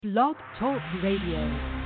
Blog Talk Radio.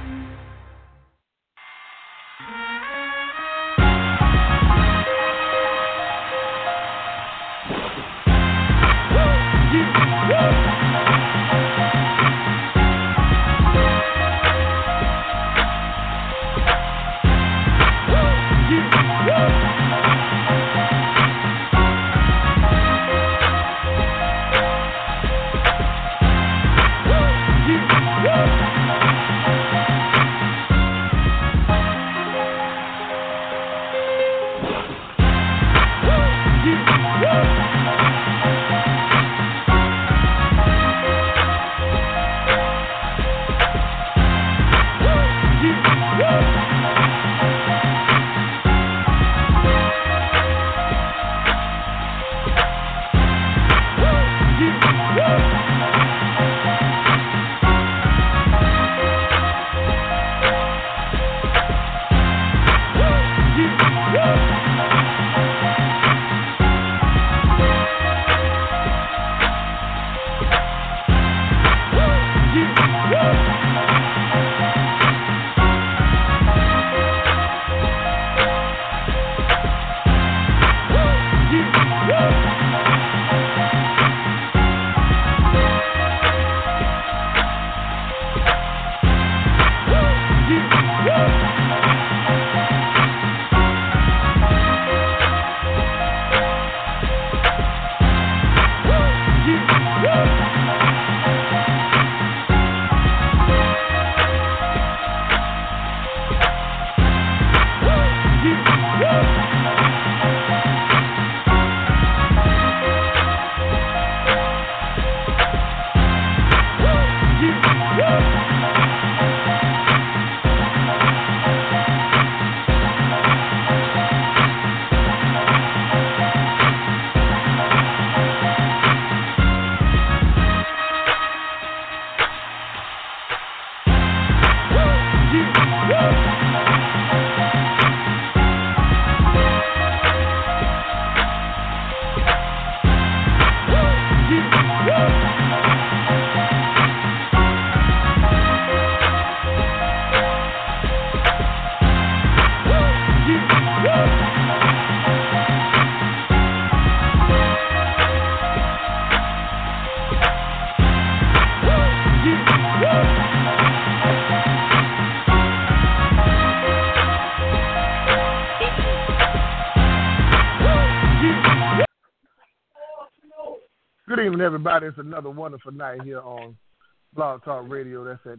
Good evening, everybody. It's another wonderful night here on Blog Talk Radio. That's at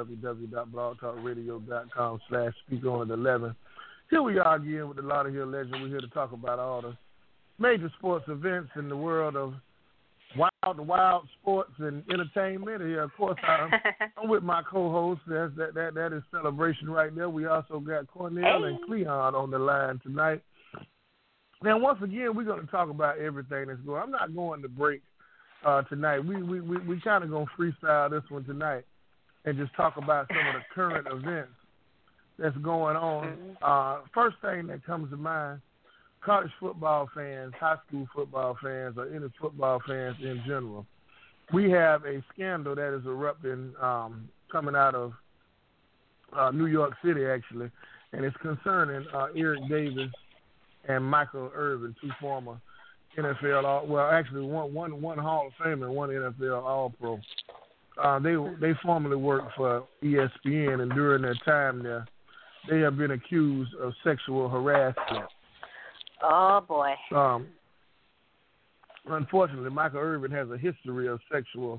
www.blogtalkradio.com/speaker11. Here we are again with the Lauderhill Legend. We're here to talk about all the major sports events in the world of wild sports and entertainment. Here, of course, I'm with my co-host. That is Celebration right there. We also got Cornell and Cleon on the line tonight. Now, once again, we're going to talk about everything that's going on. I'm not going to break tonight. We kind of going to freestyle this one tonight and just talk about some of the current events that's going on. First thing that comes to mind, college football fans, high school football fans, or any football fans in general. We have a scandal that is erupting coming out of New York City, actually, and it's concerning Eric Davis and Michael Irvin, two former NFL, one Hall of Fame and one NFL All-Pro. They formerly worked for ESPN, and during their time there, they have been accused of sexual harassment. Oh, boy. Unfortunately, Michael Irvin has a history of sexual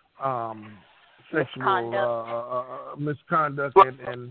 misconduct and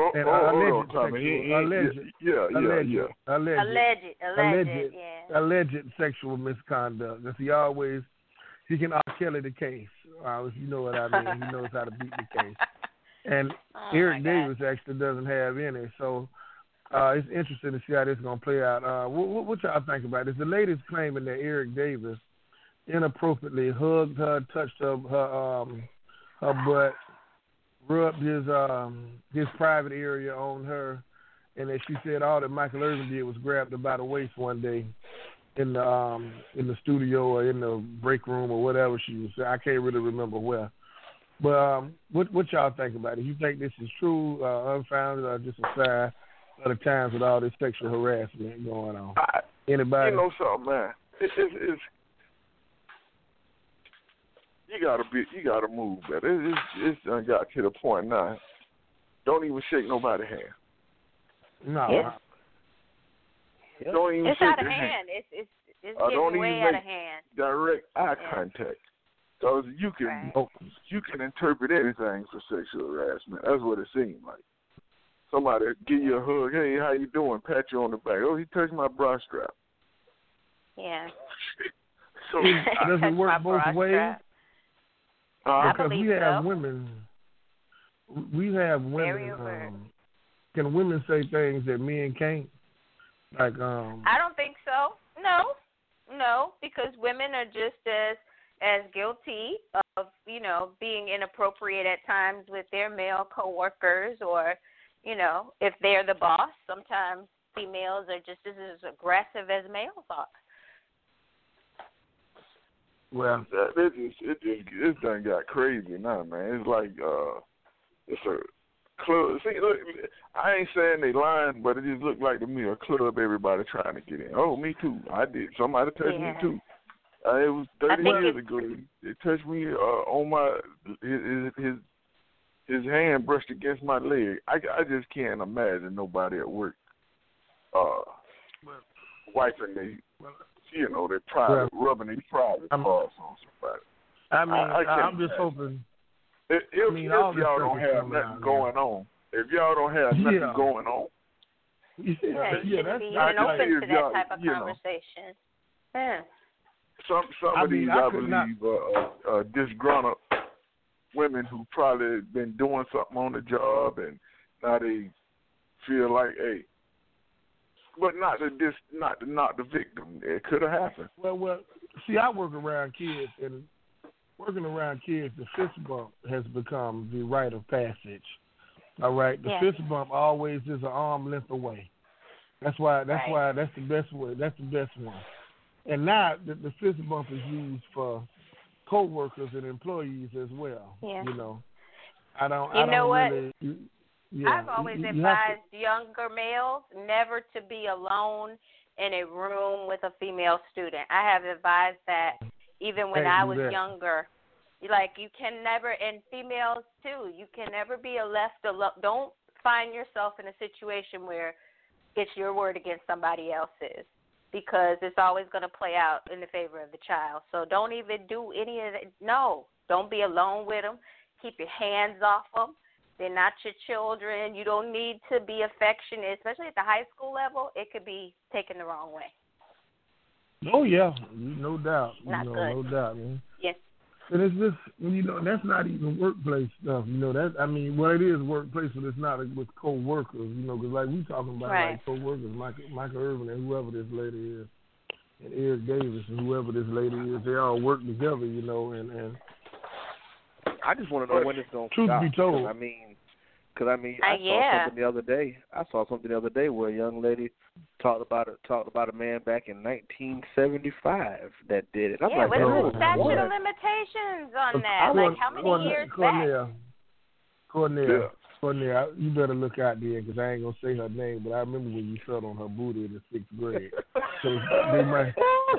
alleged sexual misconduct. Because he can R. Kelly the case. If you know what I mean, he knows how to beat the case. And Eric Davis actually doesn't have any. So it's interesting to see how this is going to play out. What y'all think about this? The lady's claiming that Eric Davis inappropriately hugged her, touched her butt, rubbed his private area on her, and that she said all that Michael Irvin did was grabbed her by the waist one day in the studio or in the break room or whatever she was. I can't really remember where. But what y'all think about it? You think this is true, unfounded, or just a sign of the times with all this sexual harassment going on? Anybody? You know something, man? It's you gotta move better. It's done got to the point now. Don't even shake nobody's hand. No. Don't even it's shake out of their hand. hand. It's Don't getting even way make out of hand. direct eye contact. Because you can interpret anything for sexual harassment. That's what it seems like. Somebody give you a hug. Hey, how you doing? Pat you on the back. Oh, he touched my bra strap. Yeah. So does it work both ways? Because we have so. women. We have women. Can women say things that men can't? Like I don't think so. No, because women are just as guilty of, being inappropriate at times with their male coworkers, or, if they're the boss, sometimes females are just as aggressive as males are. Well, it done got crazy now, man. It's like it's a club. See, look, I ain't saying they lying, but it just looked like to me a club everybody trying to get in. Oh, me too. I did. Somebody touched me too. It was 30 years ago. They touched me on my his hand brushed against my leg. I just can't imagine nobody at work wiping their private, rubbing their private parts on somebody. I mean, I'm just imagine. hoping. If y'all don't have nothing going on, if y'all don't have nothing going on, you shouldn't be even open to that type of conversation. Yeah. Some of these, I believe, disgruntled women who probably been doing something on the job, and now they feel like, hey, but not the victim. It could have happened. Well, see, I work around kids, and working around kids, the fist bump has become the rite of passage. All right, the fist bump always is an arm length away. That's why that's the best way. That's the best one. And now the fist bump is used for co-workers and employees as well. Yeah. I don't what? Really, I've always advised younger males never to be alone in a room with a female student. I have advised that even when I was younger. Like, you can never, and females too, you can never be left alone. Don't find yourself in a situation where it's your word against somebody else's, because it's always going to play out in the favor of the child. So don't even do any of that. No, don't be alone with them. Keep your hands off them. They're not your children. You don't need to be affectionate, especially at the high school level. It could be taken the wrong way. Oh, yeah, no doubt. Not good. No doubt, man. Yes. And it's just, that's not even workplace stuff. It is workplace, but it's not with co-workers, because like we talking about like co-workers, Michael Irvin and whoever this lady is, and Eric Davis and whoever this lady is, they all work together, and I just want to know when it's going to stop. Truth be told. I saw something the other day where a young lady talked about a man back in 1975 that did it. I'm like, what's the statute of limitations on that? How many years back? Cornelia, you better look out there, because I ain't going to say her name, but I remember when you fell on her booty in the 6th grade. So they might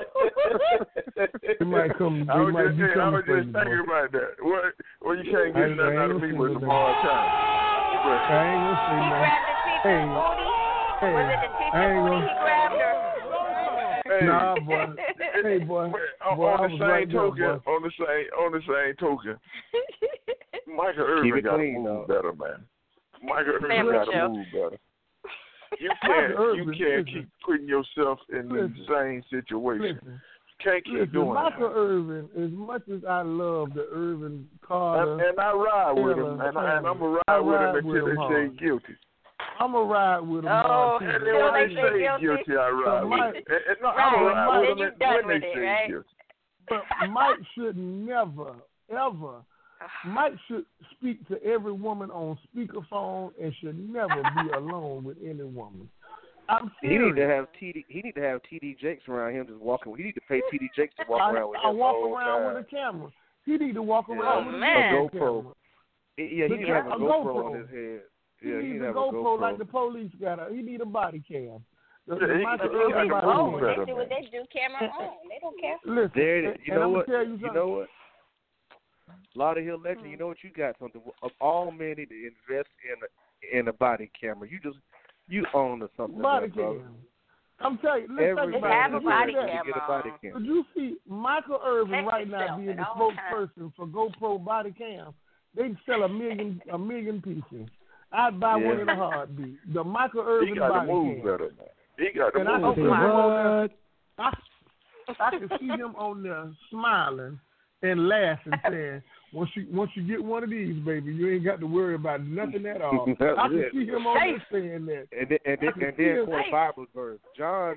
come. I was just thinking about that. Well, you can't get nothing out of me with the ball time. I ain't going to say nothing. He grabbed the teacher's booty? Was it the teacher's booty he grabbed her? Hey, nah, boy. Hey, boy. On the same token, Michael Irvin got to move better, man. Michael Irvin got to move better. You can't keep putting yourself in the same situation. Can't keep doing Michael that. Irvin, as much as I love the Irvin Carter, and I ride with him, and I'm gonna ride with him until they say guilty. I'm gonna ride with him. Oh, and then when they say guilty, I ride with him. I'm gonna ride with him when they say guilty. But Mike should never, ever. Mike should speak to every woman on speakerphone and should never be alone with any woman. I'm serious. He need to have TD Jakes around him just walking. He need to pay TD Jakes to walk around with him. I walk around with a camera. He need to walk around with a GoPro. Camera. Yeah, he need to have a GoPro on his head. He Yeah, needs a GoPro like the police got. He need a body cam. They do what they do, camera on. They don't care. Listen, you know what? You know what? Lauderhill Legend, you know what? You got something. All men need to invest in a body camera. You own or something. Body cam. I'm telling you, let's think have about a body camera. Did you see Michael Irvin right now being the spokesperson for GoPro body cam? They sell a million pieces. I'd buy one in a heartbeat. The Michael Irvin body cam. He got to move better, man. He got to move. I can see him on there smiling and laughing, saying, Once you get one of these, baby, you ain't got to worry about nothing at all. I can see him on there saying that. And then quote a Bible verse. John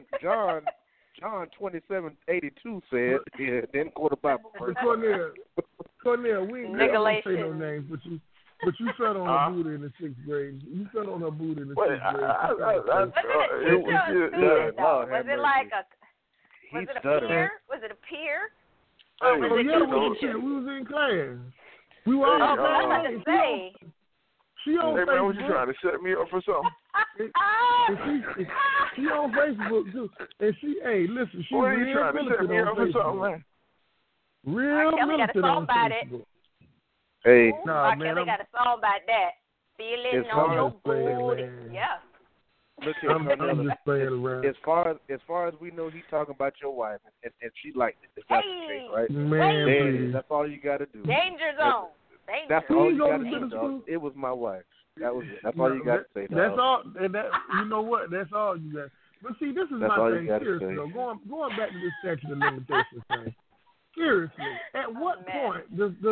27:82 said, then quote a Bible verse. Cornell, we ain't gonna say no names, but you fell on her booty in the 6th grade. You fell on her booty in the 6th grade. Was it like a? Was it a peer? Was it a peer? We was in class. We were all in class. She on Facebook. Man, was you trying to set me up for something? She on Facebook too. And listen, she are you real trying to set me up for something, man? Real militant on Facebook. Hey, R. Kelly got a song about that. Feeling on your booty. Yeah. Look here, I'm just playing around. As far as we know, he's talking about your wife, and she liked it. If that's the case, right? Man, that's all you got to do. Danger zone. That's all you got to do, dog. It was my wife. That was it. That's all you got to say, dog. That's all. And you know what? That's all you got. But see, this is my thing. Seriously, though, going back to this statute of limitations thing. Seriously, at what point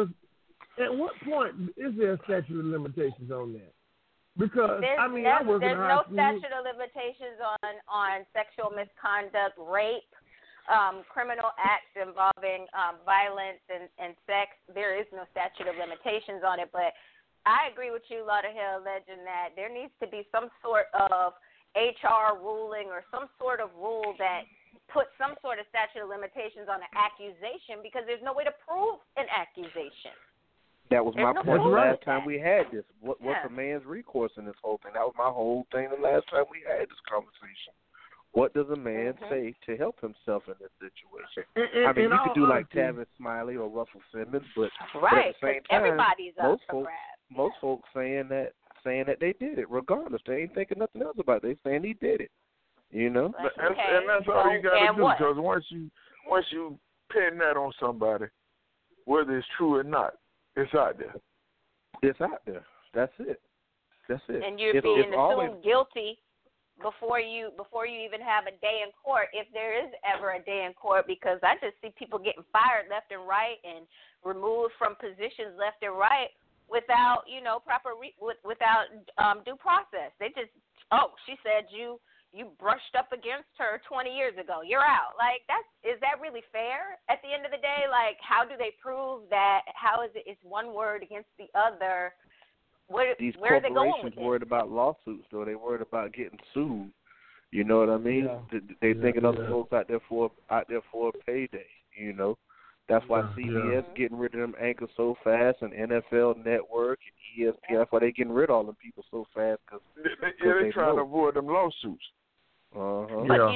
is there a statute of limitations on that? Because there's I work in high school. There's no statute of limitations on sexual misconduct, rape, criminal acts involving violence and sex. There is no statute of limitations on it. But I agree with you, Lauderhill Legend, that there needs to be some sort of HR ruling or some sort of rule that puts some sort of statute of limitations on an accusation, because there's no way to prove an accusation. That was my point the last time we had this. What's a man's recourse in this whole thing? That was my whole thing the last time we had this conversation. What does a man say to help himself in this situation? I mean, you could do like Tavis Smiley or Russell Simmons, but at the same time, everybody's most folks saying that they did it regardless. They ain't thinking nothing else about it. They saying he did it. You know, and that's all you got to do. Because once you pin that on somebody, whether it's true or not, it's out there. It's out there. That's it. And you're being assumed guilty before you even have a day in court, if there is ever a day in court, because I just see people getting fired left and right and removed from positions left and right without without due process. They just she said you brushed up against her 20 years ago. You're out. Like, is that really fair at the end of the day? Like, how do they prove that? How is it? It's one word against the other. Where are they going with it? These corporations worried about lawsuits, though. They worried about getting sued. You know what I mean? Yeah. They thinking other folks out there for a payday. You know, that's why CBS getting rid of them anchors so fast, and NFL Network and ESPN. That's why they getting rid of all them people so fast, because they're trying to avoid them lawsuits. But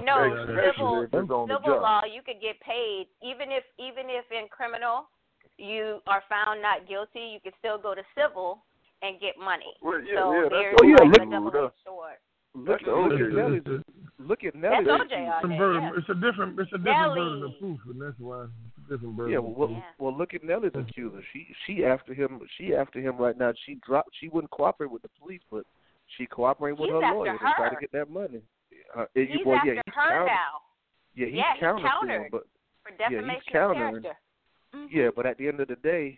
civil law, you could get paid even if in criminal you are found not guilty, you could still go to civil and get money. Well, look at Nelly. That's OJ. It's a different burden of proof, and that's why it's a different burden. Well, look at Nelly's accuser. She after him right now. She wouldn't cooperate with the police, but she cooperated with her lawyer to try to get that money. He's after her now. Yeah, he's countered. For defamation of character. Yeah, but at the end of the day,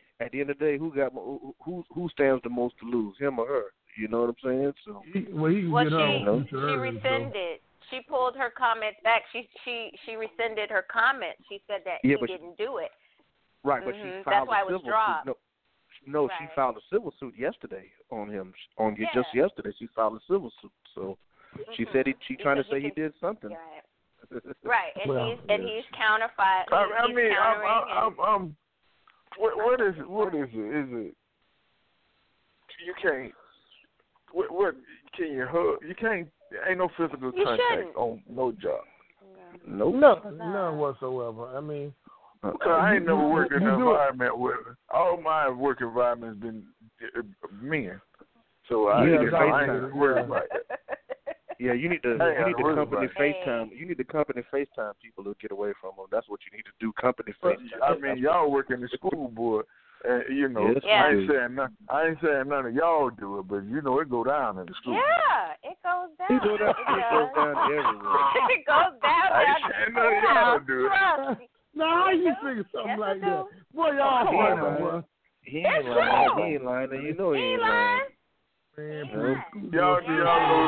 who stands the most to lose, him or her? You know what I'm saying? So she rescinded. She pulled her comments back. She rescinded her comments. She said that he didn't do it. Right, but she filed a civil suit. No, right. She filed a civil suit yesterday on him. Just yesterday, she filed a civil suit. So she said she trying to say he did something. Right, and he's counterfied. What is it? What is it? Is it you can't? What can you hug? You can't. Ain't no physical contact on no job. Nope. None whatsoever. I mean, because I ain't never worked in an environment where all my work environment's been men. So I ain't worried about it. Yeah, you need the company FaceTime. You need the company FaceTime people to get away from them. That's what you need to do. Company FaceTime. I mean, y'all work in the school board, and yes, I ain't saying none of y'all do it, but it go down in the school. Yeah, it goes down. It goes down everywhere. It goes down. I ain't saying none of y'all do it. Now, how you figure something like that? Boy, y'all horrible, boy. He ain't lying. He ain't lying. You know he ain't lying. Man, y'all know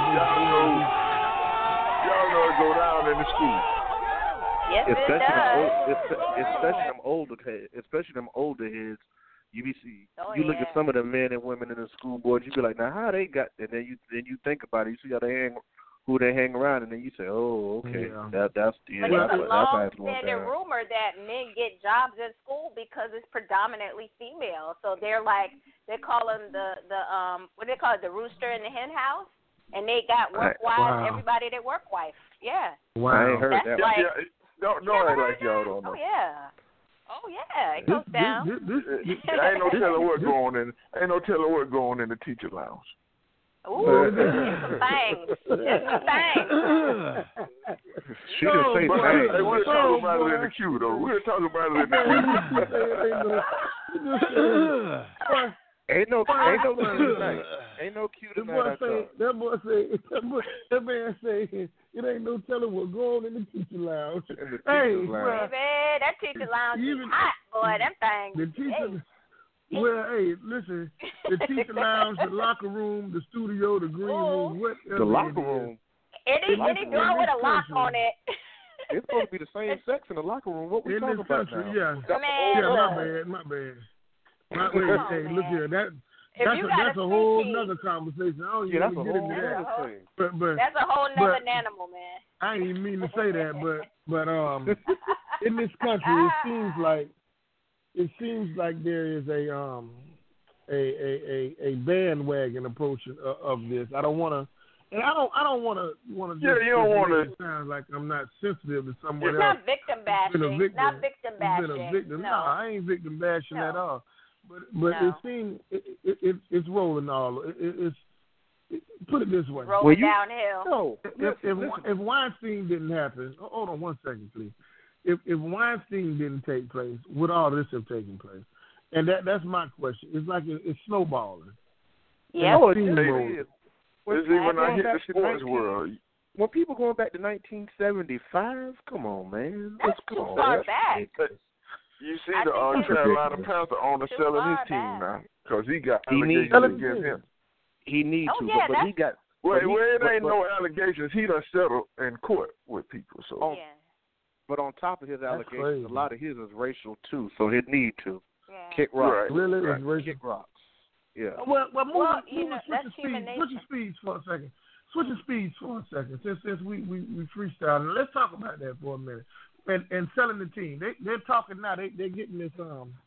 it go down in the school. Yes, Especially them older heads. You look at yeah. some of the men and women in the school board. You be like, now how they got? And then you think about it. You see how who they hang around, and then you say, oh, okay, that's how it's going down. Long-standing rumor that men get jobs at school because it's predominantly female. So they call them the what do they call it, the rooster in the hen house, and they got work wives, everybody that work wife. Yeah. Wow. I ain't heard that. Like, don't act like y'all don't know. Oh yeah, it goes down. Ain't no telling what going in. Ain't no telling what going in the teacher lounge. Ooh, it's some things. It's some things. She didn't say things. Hey, we'll talk about it in the queue, though. We'll talk about it in the queue. Ain't no queue tonight. Ain't no queue tonight. That man say, it ain't no telling what's going on in the teacher lounge. Baby, that teacher lounge is hot, boy. Them things. The teacher. Well, hey, listen, the teacher lounge, the locker room, the studio, the green room, whatever. The locker room. Any door with a lock on it. It's supposed to be the same sex in the locker room. What we talking about now? My bad. Hey, look here, that's a whole nother conversation. I don't even get into that. But that's a whole nother animal, man. I ain't even mean to say that, but in this country, it seems like there is a bandwagon approach of this. I don't want to. And I don't want to. Yeah, you don't want to. It sounds like I'm not sensitive to someone else. Not victim bashing. Not victim bashing. Been a victim. No, I ain't victim bashing at all. But it seems it's rolling all. Put it this way. Rolling downhill. No. If Weinstein didn't happen, hold on 1 second, please. If Weinstein didn't take place, would all this have taken place? And that's my question. It's like it's snowballing. Yeah. It's even I hit the sports world. When people going back to 1975, come on, man. That's too far back. You see the Carolina Panther owner selling his team now because he got allegations against him. He needs to, but he got. Well, it ain't no allegations. He done settled in court with people. So. But on top of his allegations, a lot of his is racial too, so he'd need to kick rocks. Really, it's racial. Kick rocks. Yeah. Switching speeds for a second. Since we freestyling, let's talk about that for a minute. And selling the team, they're talking now. They're getting this.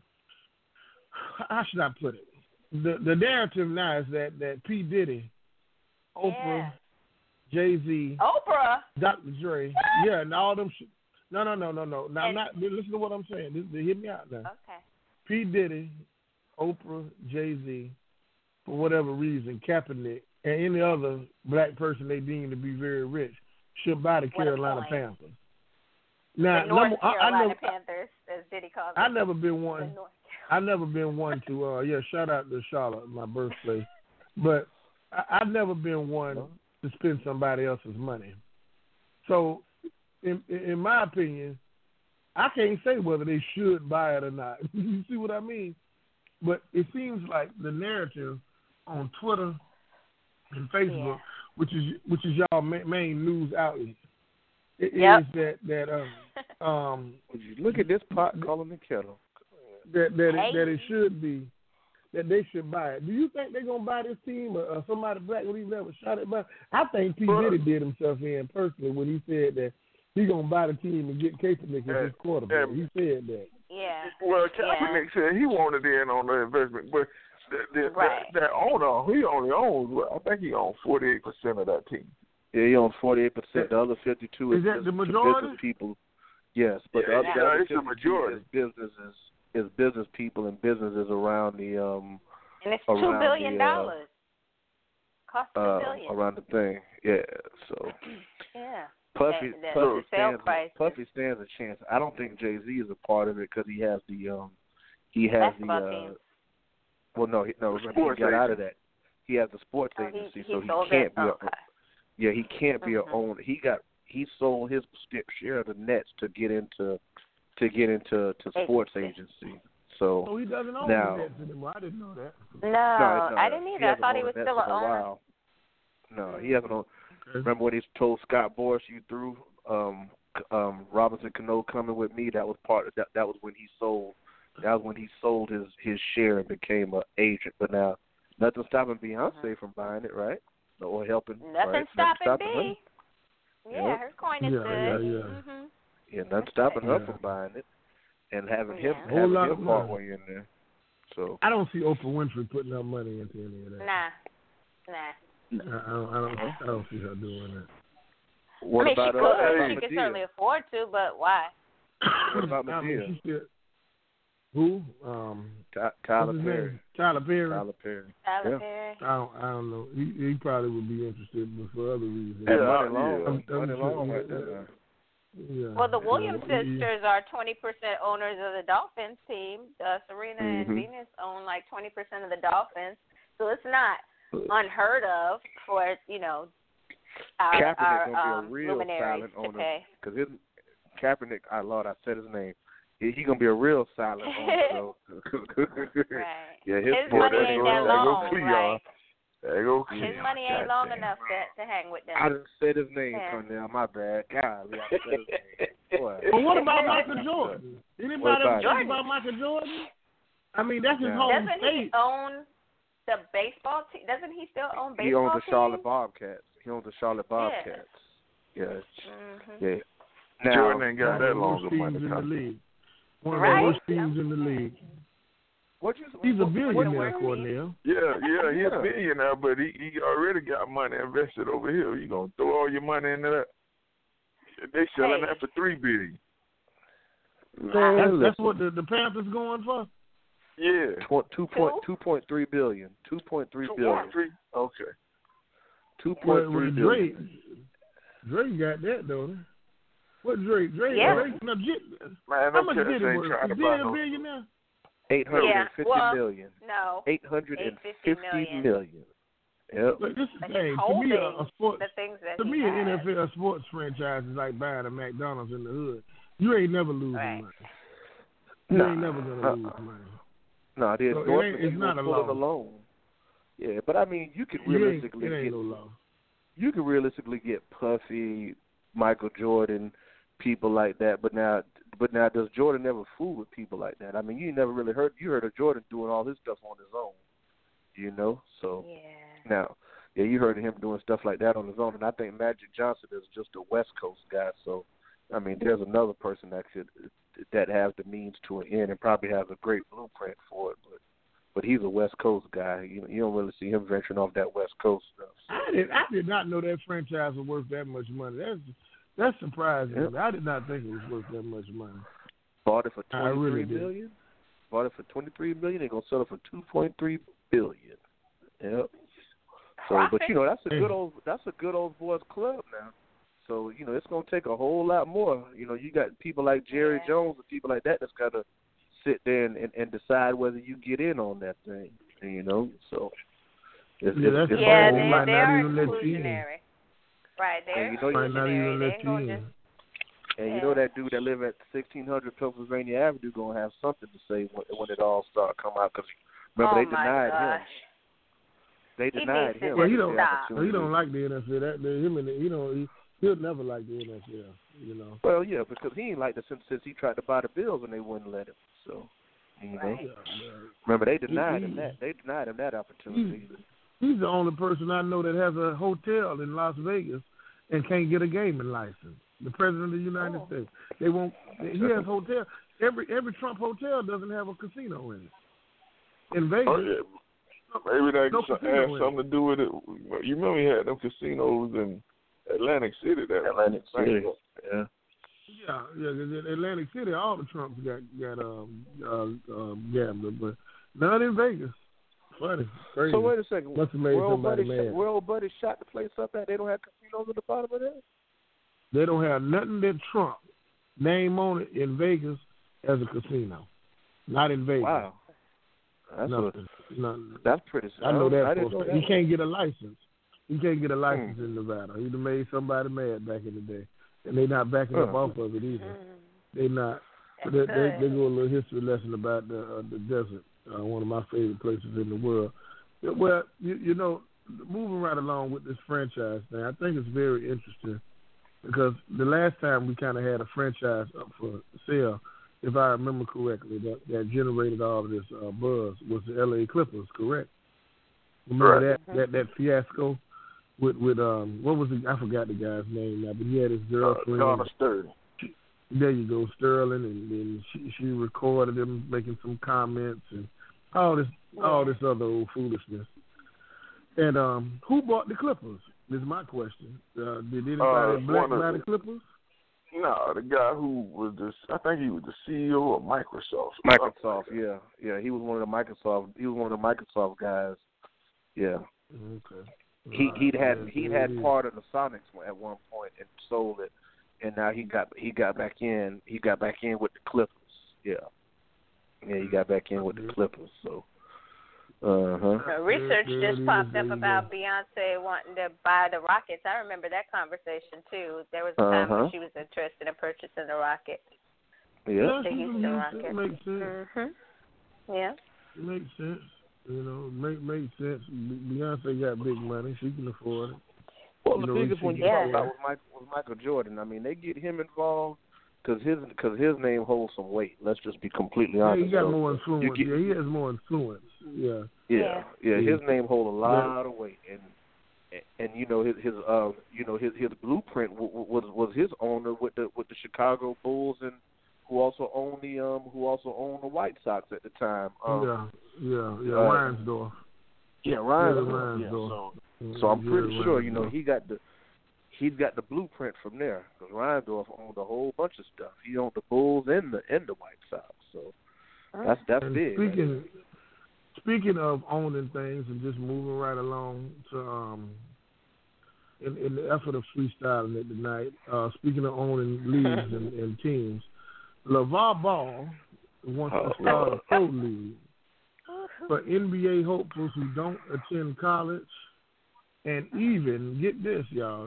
How should I put it? The narrative now is that P. Diddy, Oprah, Jay-Z, Dr. Dre, and all them. No. Now, I'm not. Listen to what I'm saying. Hear me out now. Okay. P. Diddy, Oprah, Jay-Z, for whatever reason, Kaepernick, and any other black person they deem to be very rich should buy the Carolina Panthers. Now, the North Carolina Panthers, as Diddy calls them. I've never been one to. Shout out to Charlotte, my birthplace. But I've never been one to spend somebody else's money. So, in my opinion, I can't say whether they should buy it or not. You see what I mean? But it seems like the narrative on Twitter and Facebook, which is y'all main news outlet, is that look at this pot calling the kettle. That it should be that they should buy it. Do you think they're gonna buy this team or somebody black would even ever shot it by? I think P. Diddy did himself in personally when he said that he's gonna buy the team and get Kaepernick as his quarterback. He said that. Yeah. Well, Kaepernick said he wanted in on the investment, but that owner, he only owns, I think he owns 48% of that team. Yeah, he owns 48%. The other 52% is that the majority? Business people. Yes, but the other it's the majority. Is business people and businesses around the and it's $2 billion. Cost $2 billion around the thing. Yeah, so yeah. Puffy stands a chance. I don't think Jay-Z is a part of it because he has the team. Well, no, he got out of that. He has the sports agency, so he can't be he can't be a owner. He sold his share of the Nets to get into sports agency. So he doesn't own the Nets anymore. I didn't know that. No, I didn't either. I thought he was still an owner. No, he hasn't owned. Remember when he told Scott Boras, "You through Robinson Cano coming with me"? That was part of that. That was when he sold. That was when he sold his share and became an agent. But now, nothing stopping Beyonce from buying it, right? Or helping. Nothing stopping B. Yeah, her coin is good. Yeah. Yeah, nothing stopping her from buying it and having him part way in there. So I don't see Oprah Winfrey putting her money into any of that. Nah. I don't see her doing that. What about she could certainly afford to, but why? What about Medea? Who? Tyler Perry. Tyler Perry. Perry. I don't know. He probably would be interested, but for other reasons. Money long right there. Yeah. Well, the Williams sisters are 20% owners of the Dolphins team. Serena and Venus own like 20% of the Dolphins, so it's not unheard of for Kaepernick gonna be a real luminaries silent owner to pay. because Kaepernick, I said his name. He gonna be a real silent owner. So. Right. Yeah, his money ain't that long, right? His money ain't long enough to hang with them. I didn't say his name, Cornell. My bad. Golly, I said his name. But what about Michael Jordan? Anybody ever talk about Michael Jordan? I mean, that's his home Doesn't state. he own the baseball team? Doesn't he still own baseball? He owns the team? Charlotte Bobcats. Yeah. Yeah. Now, Jordan ain't got that long of money. One of the worst teams in the league. He's a billionaire, Cornell. Yeah, he's a billionaire, but he already got money invested over here. You gonna throw all your money into that? They selling that for $3 billion. That's what the Panthers going for. Yeah, 2.3 billion. 2.3 billion. Okay. 2.3 billion. Drake got that, don't he? What Drake? Yeah. How much did it worth? Is he a billionaire? 850 million. No. 850 million. Yep. But this is the thing. To me, an NFL sports franchise is like buying a McDonald's in the hood. You ain't never losing money. You ain't never gonna lose money. No, it's not a loan. Yeah, but I mean, you could realistically you could realistically get Puffy, Michael Jordan, people like that. But now, does Jordan ever fool with people like that? I mean, you never really heard of Jordan doing all his stuff on his own, So now, you heard of him doing stuff like that on his own, and I think Magic Johnson is just a West Coast guy. So, I mean, there's another person that has the means to an end and probably has a great blueprint for it, but he's a West Coast guy. You don't really see him venturing off that West Coast stuff. So. I did not know that franchise was worth that much money. That's surprising. Yep. I did not think it was worth that much money. Bought it for $23 million. Bought it for $23 million. They're gonna sell it for $2.3 billion. Yep. So, but that's a good old boys club now. So it's gonna take a whole lot more. You got people like Jerry Jones and people like that's got to sit there and decide whether you get in on that thing. So they're exclusionary. Right, they're exclusionary. They ain't gonna just. And that dude that live at 1600 Pennsylvania Avenue gonna have something to say when it all start come out. Because remember, they denied him. They denied him. Well, he don't like the NFL. He'll never like the NFL. Well, yeah, because he ain't like it since he tried to buy the Bills and they wouldn't let him. So, remember they denied him that. They denied him that opportunity. He's the only person I know that has a hotel in Las Vegas and can't get a gaming license. The president of the United States. They won't. He has hotel. every Trump hotel doesn't have a casino in it. In Vegas. Oh, yeah. Maybe that has something to do with it. You remember he had them casinos in Atlantic City. Atlantic City. Yeah. Yeah. In Atlantic City, all the Trumps got gambling, but none in Vegas. Funny. Crazy. So wait a second. Must have made somebody mad. Where old buddy shot the place up at? They don't have casinos at the bottom of that? They don't have nothing that Trump name on it in Vegas as a casino. Not in Vegas. Wow. That's nothing. That's pretty. I know that. He can't get a license. He can't get a license in Nevada. He'd have made somebody mad back in the day, and they're not backing up off of it either. They're not. They go a little history lesson about the desert. One of my favorite places in the world. Well, you know, moving right along with this franchise thing, I think it's very interesting because the last time we kind of had a franchise up for sale, if I remember correctly, that generated all of this buzz was the L.A. Clippers, correct? Remember that fiasco with what was it? I forgot the guy's name now, but he had his girlfriend. Donna Sterling. There you go, Sterling, and she recorded him making some comments and all this other old foolishness. And who bought the Clippers? Is my question. Did anybody black buy the Clippers? No, the guy who was I think he was the CEO of Microsoft. Microsoft, yeah. He was one of the Microsoft guys. Yeah. Okay. He'd had part of the Sonics at one point and sold it, and now he got back in. He got back in with the Clippers. Yeah. Yeah, he got back in with the Clippers. So. Research just popped up about Beyonce wanting to buy the Rockets. I remember that conversation too. There was a time when she was interested in purchasing the Rockets. Yeah, the Houston Rockets. It makes sense. Yeah. It makes sense. You know, makes sense. Beyonce got big money; she can afford it. Well, the biggest one you talk about was Michael Jordan. I mean, they get him involved because his name holds some weight. Let's just be completely honest. Yeah, he got more influence. He has more influence. Yeah. His name holds a lot of weight, and you know his blueprint was his owner with the Chicago Bulls and who also owned the White Sox at the time. Reinsdorf. Yeah, Reinsdorf. So I'm pretty sure he's got the blueprint from there because Reinsdorf owned a whole bunch of stuff. He owned the Bulls and the White Sox. So that's big. Speaking of owning things and just moving right along to in the effort of freestyling it tonight, speaking of owning leagues and teams, LeVar Ball wants to start a pro league for NBA hopefuls who don't attend college, and even, get this, y'all,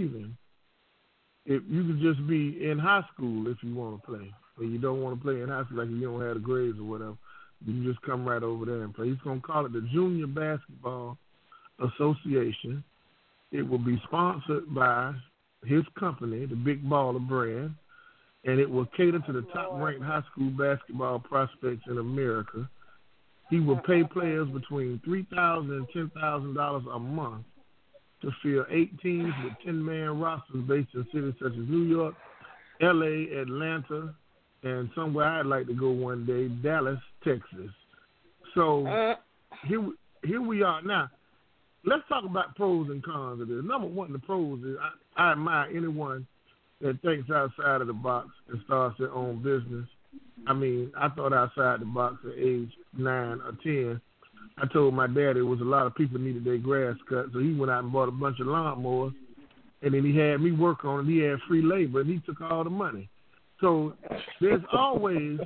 if you could just be in high school if you want to play, and you don't want to play in high school, like you don't have the grades or whatever, you can just come right over there and play. He's going to call it the Junior Basketball Association. It will be sponsored by his company, the Big Baller brand, and it will cater to the top-ranked high school basketball prospects in America. He will pay players between $3,000 and $10,000 a month to fill 8 teams with 10-man rosters based in cities such as New York, L.A., Atlanta, and somewhere I'd like to go one day, Dallas, Texas. So here we are. Now, let's talk about pros and cons of this. Number one, the pros is I admire anyone that thinks outside of the box and starts their own business. I mean, I thought outside the box at age 9 or 10. I told my dad there was a lot of people needed their grass cut, so he went out and bought a bunch of lawnmowers, and then he had me work on it. He had free labor, and he took all the money. So there's always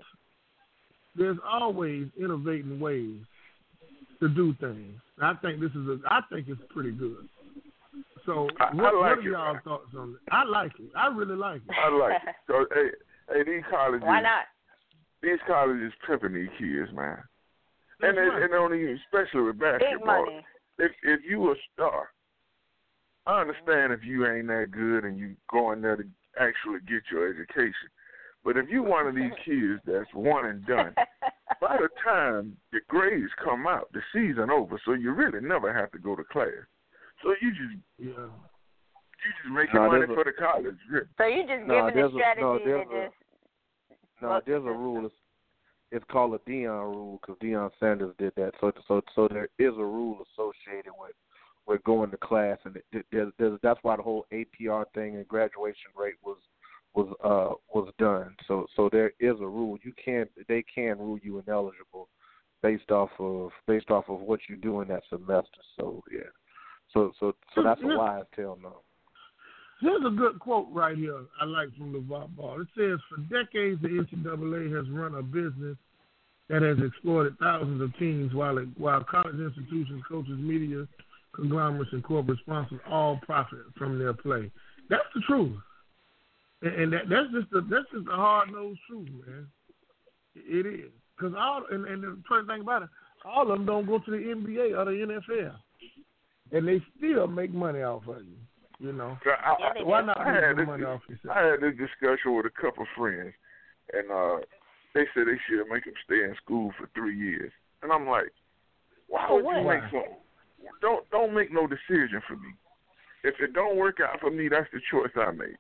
innovating ways to do things. I think it's pretty good. So what are y'all thoughts on it? I like it. I really like it. I like it. So, hey, these colleges. Why not? These colleges tripping these kids, man. And only especially with basketball. Big money. If you a star, I understand if you ain't that good and you going there to actually get your education. But if you one of these kids that's one and done, by the time the grades come out, the season over, so you really never have to go to class. So you just making money for the college. So you just giving the strategy to just there's a rule. It's called a Deion rule because Deion Sanders did that. So there is a rule associated with going to class, and that's why the whole APR thing and graduation rate was done. So there is a rule. They can rule you ineligible based off of what you do in that semester. So yeah. So that's a wise tale now. Here's a good quote right here I like from LeVar Ball. It says, "For decades, the NCAA has run a business that has exploited thousands of teams while college institutions, coaches, media, conglomerates, and corporate sponsors all profit from their play." That's the truth. And that's just the hard-nosed truth, man. It is. Because the funny thing about it, all of them don't go to the NBA or the NFL. And they still make money off of you. You know, why not make money off yourself? I had this discussion with a couple of friends, and they said they should make them stay in school for 3 years. And I'm like, why would you make something? Don't make no decision for me. If it don't work out for me, that's the choice I made.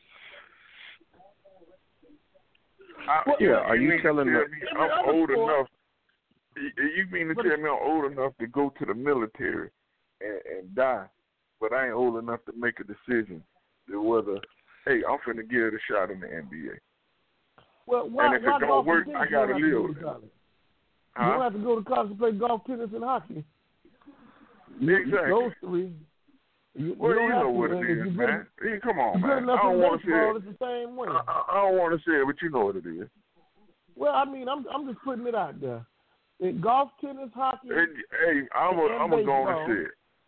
Are you telling me I'm old enough? You mean to tell me I'm old enough to go to the military and die? But I ain't old enough to make a decision to whether, hey, I'm finna give it a shot in the NBA. Well, and if it don't work, I gotta live with it. You don't have to go to college to play golf, tennis, and hockey. Exactly. Those three. You know what it is, man. Come on, man. I don't want to say it. It's the same way. I don't want to say it, but you know what it is. Well, I mean, I'm just putting it out there. In golf, tennis, hockey. Hey, I'm going to say it.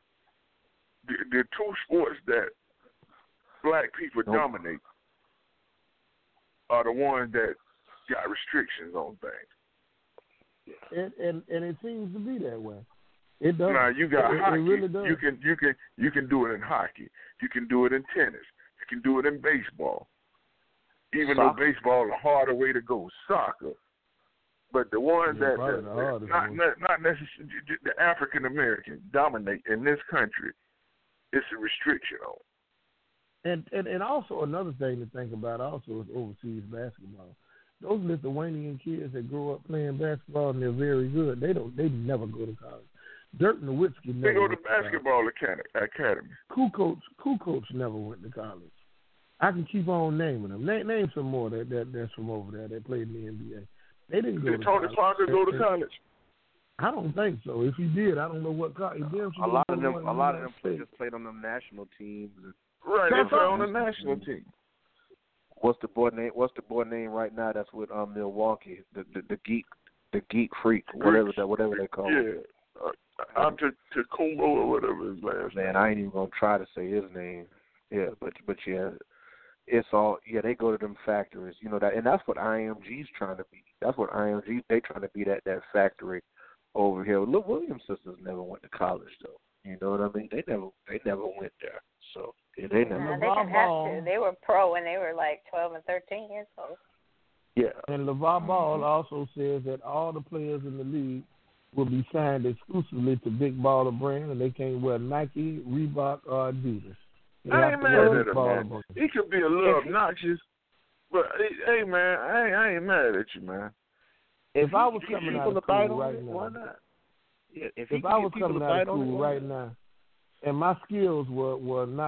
The two sports that black people dominate are the ones that got restrictions on things. And it seems to be that way. It does. Now you got hockey. It really does. You can do it in hockey. You can do it in tennis. You can do it in baseball. Even though baseball is a harder way to go, soccer. But the ones that not necessarily the African Americans dominate in this country, it's a restriction on. And also another thing to think about also is overseas basketball. Those Lithuanian kids that grow up playing basketball and they're very good, they never go to college. Dirk Nowitzki never. They go to basketball academy. Kukoc never went to college. I can keep on naming them. Name some more that's from over there that played in the NBA. They didn't go to college. Did Tony Parker go to college? I don't think so. If he did, I don't know what college. A lot of them players played on them national teams. Right, they play on the national team. What's the boy name right now? That's with Milwaukee. The geek freak, whatever they call it. Antetokounmpo or whatever his last name. Man, I ain't even gonna try to say his name. Yeah, but yeah, it's all they go to them factories, you know that, and that's what IMG's trying to be. That's what IMG they trying to be that factory over here. Look, Williams sisters never went to college though. You know what I mean? They never went there. So yeah, they never. They didn't have to. They were pro when they were like 12 and 13 years old. Yeah. And LeVar Ball also says that all the players in the league will be signed exclusively to Big Baller brand, and they can't wear Nike, Reebok, or Adidas. I ain't mad at him, man. He could be a little obnoxious, but hey, man, I ain't mad at you, man. If I was coming out of school right now, why not? Yeah, if I was coming out of school right now, and my skills were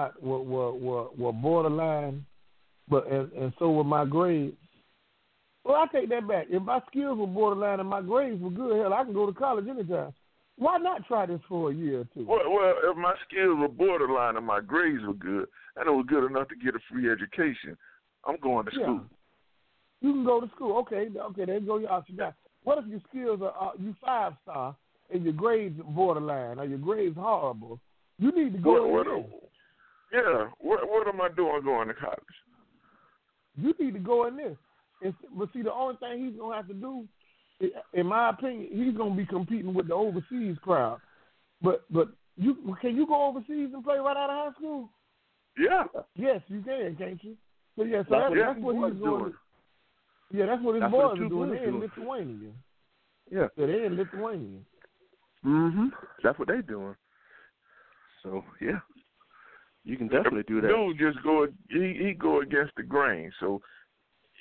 borderline, and so were my grades. Well, I take that back. If my skills were borderline and my grades were good, hell, I can go to college anytime. Why not try this for a year or two? Well, if my skills were borderline and my grades were good, and it was good enough to get a free education, I'm going to school. You can go to school. Okay, there you go your option. Now, what if your skills are you 5-star and your grades borderline or your grades horrible? You need to go in. What am I doing going to college? You need to go in this. But see, the only thing he's going to have to do, in my opinion, he's going to be competing with the overseas crowd. But can you go overseas and play right out of high school? Yeah. Yes, you can, can't you? So that's what he's doing. Yeah, that's what his boys are doing. They're in Lithuania. Yeah. They're in Lithuania. That's what they're doing. So yeah, you can definitely do that. Dude just go. He go against the grain. So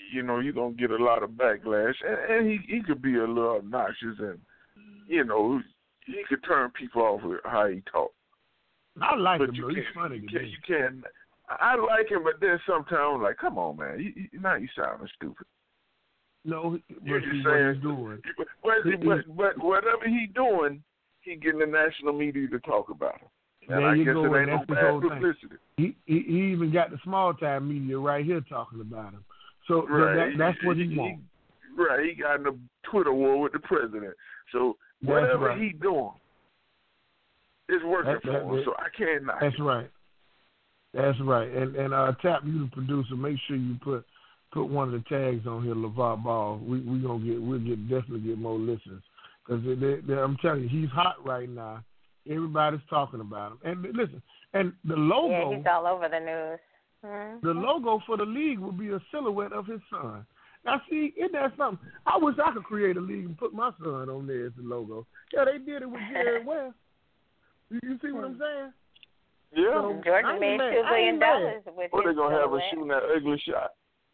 you're gonna get a lot of backlash, and he could be a little obnoxious, and he could turn people off with how he talks. I like but him though. He's funny to me. You can't. I like him, but then sometimes I'm like, come on, man, now you sounding stupid. No, you're just saying what he's doing. But whatever he's doing, he getting the national media to talk about him. And there I you guess go, it and ain't that's no the whole bad publicity. Thing. He even got the small time media right here talking about him. So right. that's what he wants. Right, he got in a Twitter war with the president. So whatever he doing, it's working for him. So I can't knock That's it. right. That's right. And Tap, you the producer, make sure you put one of the tags on here, LeVar Ball. We'll definitely get more listeners because I'm telling you, he's hot right now. Everybody's talking about him. And listen, and the logo. Yeah, he's all over the news. Mm-hmm. The logo for the league would be a silhouette of his son. Now, see, isn't that something? I wish I could create a league and put my son on there as the logo. Yeah, they did it with Jerry West. You see what I'm saying? Yeah. So, Jordan made $2 billion with What, his they going to have us silhouette. shooting that ugly shot?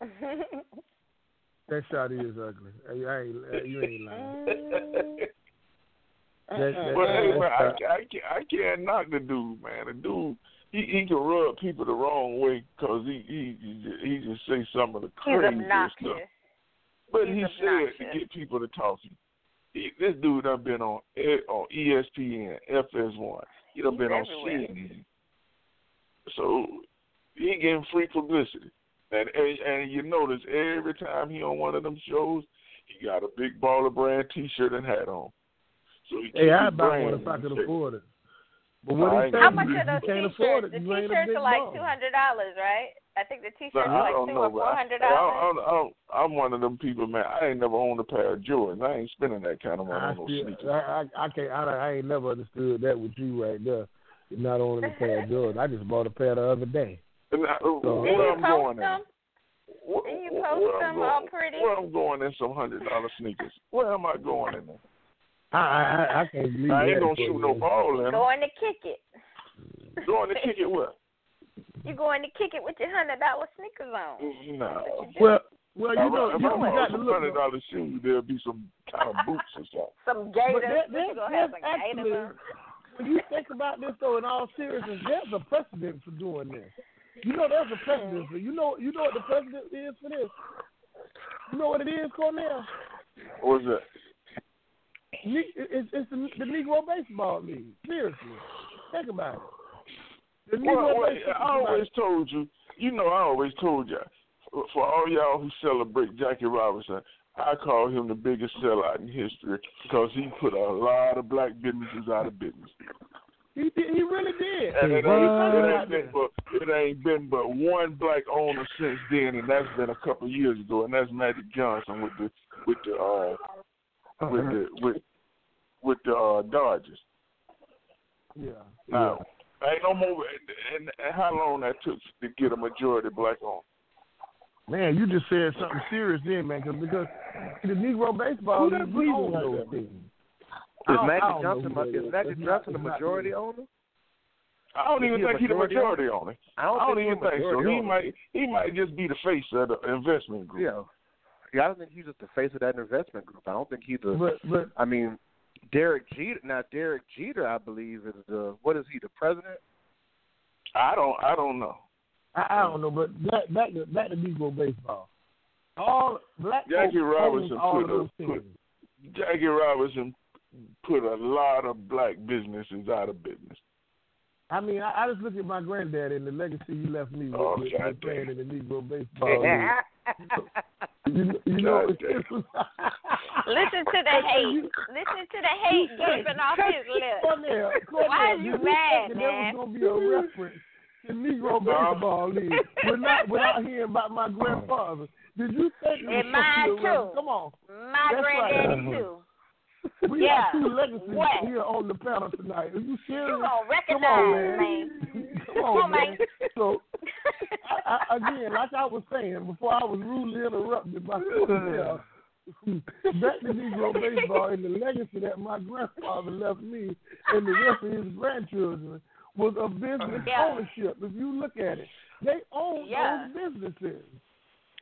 That shot is ugly. You ain't lying. But hey, man, I can't knock the dude, man. The dude, he can rub people the wrong way because he just say some of the craziest stuff. But he said to get people to talking. This dude done been on ESPN, FS1. He done been on CNN. So he getting free publicity. And you notice every time he on one of them shows, he got a big Baller Brand T-shirt and hat on. So I'd buy one if I could afford it. But what how much are those T-shirts? The T-shirts are like $200, right? I think the T-shirts are like $200 or $400. I'm one of them people, man. I ain't never owned a pair of Jordans. I ain't spending that kind of money on those sneakers. I ain't never understood that with you right there. You're not owning a pair of Jordans. I just bought a pair the other day. Where I'm going in? And you post them all pretty. Where I'm going in some $100 sneakers. Where am I going in there? I can't believe I ain't gonna shoot no ball in them. Going to kick it. Going to kick it what? You going to kick it with your $100 sneakers on? No. Well, if I bought some $100 shoes, there'll be some kind of boots or something. Some gators. You're gonna have some gators on. When you think about this, though, in all seriousness, there's a precedent for doing this. There's a precedent for you know what the precedent is for this. You know what it is, Cornell? What's that? It's the Negro Baseball League. Seriously, think about it. I always told you. I always told you. For all y'all who celebrate Jackie Robinson, I call him the biggest sellout in history because he put a lot of black businesses out of business. He really did. And it ain't been but one black owner since then, and that's been a couple of years ago, and that's Magic Johnson with the Dodgers. Yeah. Ain't no more. And how long that took to get a majority black owner? Man, you just said something serious there, man. Because the Negro Baseball League, we own those things. Is Magic Johnson the majority owner? I don't even think he's the majority owner. I don't even think so. He might just be the face of the investment group. Yeah, I don't think he's just the face of that investment group. I don't think he's the. But I mean, Derek Jeter. Now, Derek Jeter, I believe, is the the president? I don't know. I don't know, but back to Negro baseball. All black Jackie Robinson Jackie Robinson put a lot of black businesses out of business. I mean, I just look at my granddad and the legacy he left me with playing in the Negro baseball league. Listen to the hate. Listen to the hate dripping off his lips. Why are you mad, man? There was going to be a reference to Negro baseball league without hearing about my grandfather. Did you think it was and mine too? Come on. My granddaddy too. We got two legacies here on the panel tonight. Are you serious? You gonna recognize, man. Come on, man. So, again, like I was saying before, I was rudely interrupted by Cornell. Back to Negro baseball and the legacy that my grandfather left me and the rest of his grandchildren was a business ownership. If you look at it, they own those businesses.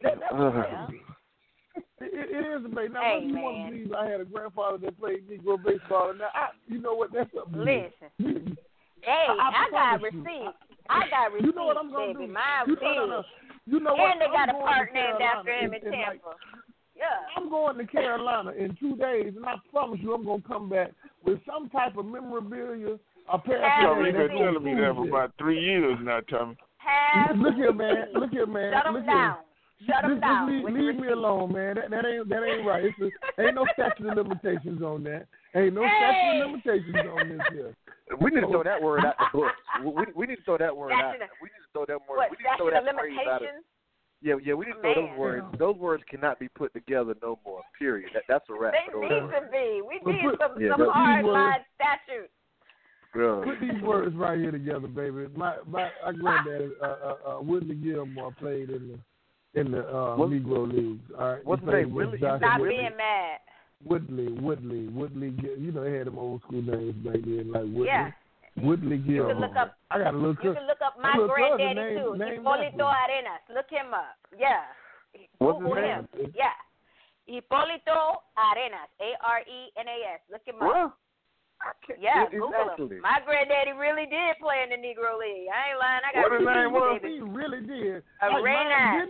That's crazy. It is amazing. Now, whether you want to believe I had a grandfather that played Negro baseball, now you know what? That's up to you. Listen. Hey, I got receipts. I got receipts, you know what I'm gonna baby. do? Mine you big. You know what? And they got a park named Carolina after him in Tampa. Yeah. I'm going to Carolina in 2 days, and I promise you I'm going to come back with some type of memorabilia, a paraphernalia. You've been telling me that for about 3 years now, Tommy. Look here, man. Shut them down. Shut them down. Leave me alone, man. That ain't right. Ain't no statute of limitations on that. Ain't no statute of limitations on this here. We need to throw that word out the book. We need to throw that word out. We need to throw that word. We need to throw that phrase out. Yeah, we need to throw those words. Those words cannot be put together no more. Period. That's a wrap. They need to be. We need some hard line statutes. Put these words right here together, baby. My granddaddy, Woodley Gilmore, played in the Negro Leagues. All right. What's his name? Stop being mad. Woodley. You know, they had them old school names back then, like Woodley. Yeah. Woodley Gilmore. You can look up my granddaddy too. Hipólito Arenas. Look him up. Yeah. What's Google his name? him. Yeah. Hipólito Arenas. Arenas. Look him up. Well, yeah, Google him. My granddaddy really did play in the Negro League. I ain't lying. I got what his name was? He really did. Arenas.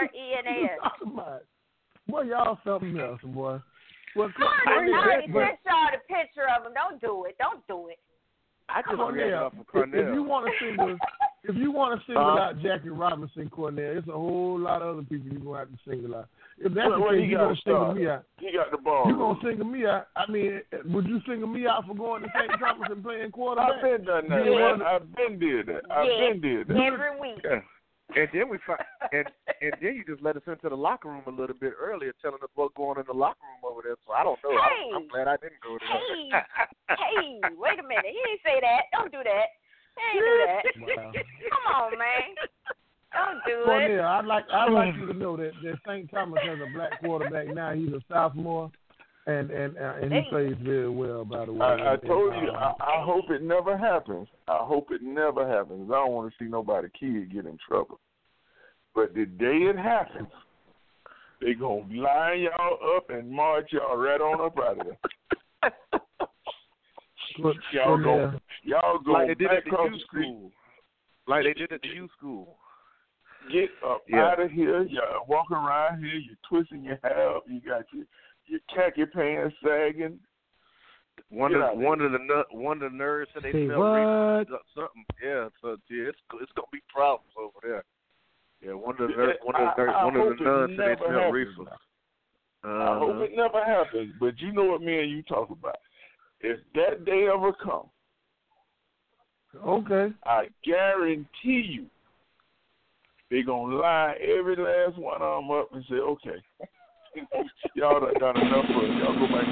Arenas. Boy, y'all something else, boy. Well, I already sent y'all the picture of him. Don't do it. I just read it off of Cornell. If you want to single out Jackie Robinson, Cornell, it's a whole lot of other people you're going to have to single out. If that's the case, you're going to single me out. He got the ball. You're going to single me out. I mean, would you single me out for going to St. Thomas and playing quarterback? I've been done that, man. I've been did that. Every week. Yeah. And then and then you just let us into the locker room a little bit earlier, telling us what's going on in the locker room over there. So I don't know. Hey, I'm glad I didn't go there. Hey, wait a minute. He didn't say that. Don't do that. He ain't do that. Wow. Come on, man. Don't do Cornell, it. I'd like you to know that St. Thomas has a black quarterback now. He's a sophomore, and he plays very well. By the way, I told you. I hope it never happens. I don't want to see nobody kid get in trouble. But the day it happens, they gonna line y'all up and march y'all right on up out of there. Y'all go like they did at the across youth the street. school. Like they did at the youth school. Get up out of here. You're walking around here. You're twisting your hair up. You got your khaki pants sagging. One of the nerds said they smelled something. Yeah, so it's gonna be problems over there. Yeah, one of the nuns said they smelled reefer. I hope it never happens. But you know what me and you talk about. If that day ever comes, okay, I guarantee you, they're gonna line every last one of them up and say, "Okay, y'all done enough for us. Y'all go back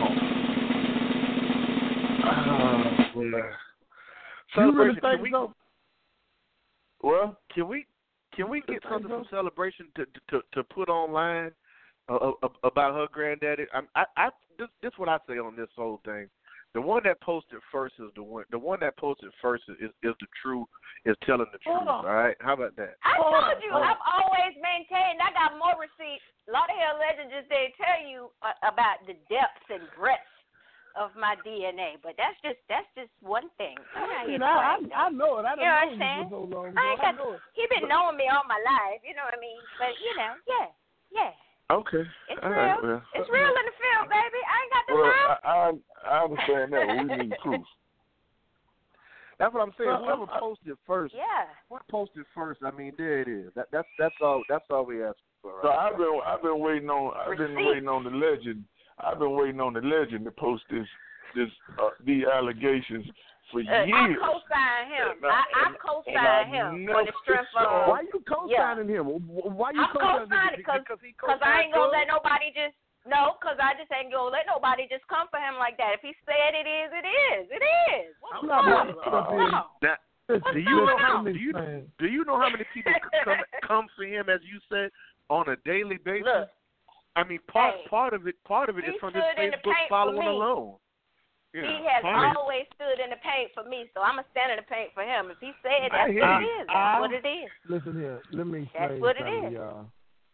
home." Celebration. Can we go? Well, can we get something from Celebration to put online about her granddaddy? This what I say on this whole thing. The one that posted first is the one. The one that posted first is the true, is telling the truth. All right, how about that? I told you, I've always maintained. I got more receipts. Lauderdale Legend just didn't tell you about the depths and breadth of my DNA, but that's just one thing. I know it. I don't know you for so long. I know it. He been knowing me all my life. You know what I mean? But yeah. Okay. It's all real. Right, well. It's real in the field, baby. I ain't got to lie. I understand that, but we need proof. That's what I'm saying. Whoever posted first. Yeah. What posted first? I mean, there it is. That's all. That's all we ask for. Right? So I've been waiting on the legend. I've been waiting on the legend to post these allegations for years. I co-signed him. I co-signed him for the strength of. Why you co-signing him? Why you co-signing him? Because I ain't gonna let nobody just. No, because I just ain't gonna let nobody just come for him like that. If he said it is, it is. It is. What's wrong? Now, do you know how many people come for him, as you said, on a daily basis? Look, I mean, part of it is from his Facebook following alone. Yeah, he has always stood in the paint for me, so I'm going to stand in the paint for him. If he said that's what it is, that's what it is. Listen here, let me explain that's what it is. Y'all.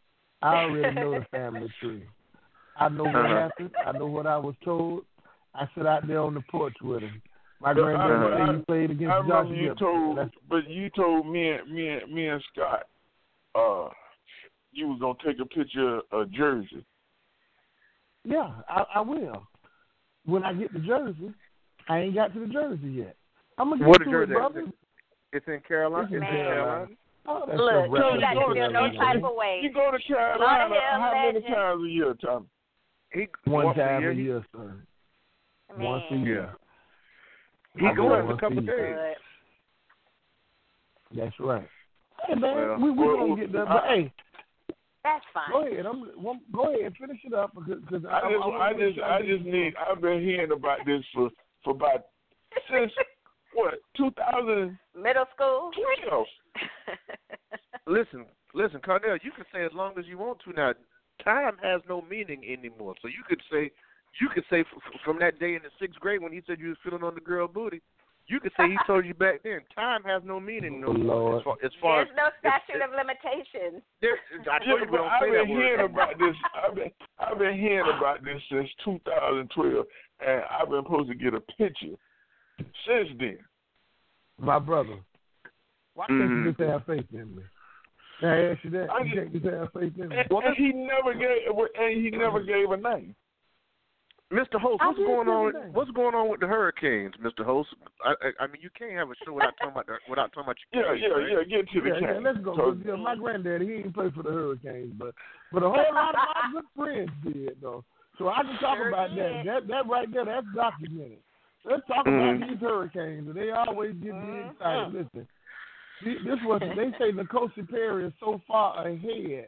I already know the family tree. I know what happened. I know what I was told. I sat out there on the porch with him. My granddaddy said he played against Josh Gibson. But you told me and Scott, you was gonna take a picture of Jersey. Yeah, I will. When I get to Jersey, I ain't got to the Jersey yet. I'm gonna get to it, brother. It's in Carolina. It's in Carolina. Oh, that's look, so you got to feel no type of way. You go to Carolina how many times a year, Tommy? One time a year, sir. Man. Once a year. He goes a couple of days. That's right. Hey, man, we're going to get that. But, hey. That's fine. Go ahead. Go ahead and finish it up. Cause I've been hearing about this for about, since, 2000? Middle school? 12. Listen, Cornell, you can say as long as you want to now. Time has no meaning anymore. So you could say from that day in the 6th grade when he said you was feeling on the girl booty, you could say he told you back then. Time has no meaning no more. As far There's no statute of limitations. I've been hearing about this. I've been hearing about this since 2012, and I've been supposed to get a picture since then. My brother, why can't you just have faith in me? Can I ask you that? You can't just have faith in me. And he never gave a name. Mr. Host, what's going on with the Hurricanes, Mr. Host? I mean, you can't have a show without talking about your Canes, right? Get to the Canes. Yeah, let's go. My granddaddy, he didn't play for the Hurricanes, but a whole lot of my good friends did, though. So I can talk about that. That right there, that's documented. Let's talk about these Hurricanes, and they always get me excited. Listen, this was they say N'Kosi Perry is so far ahead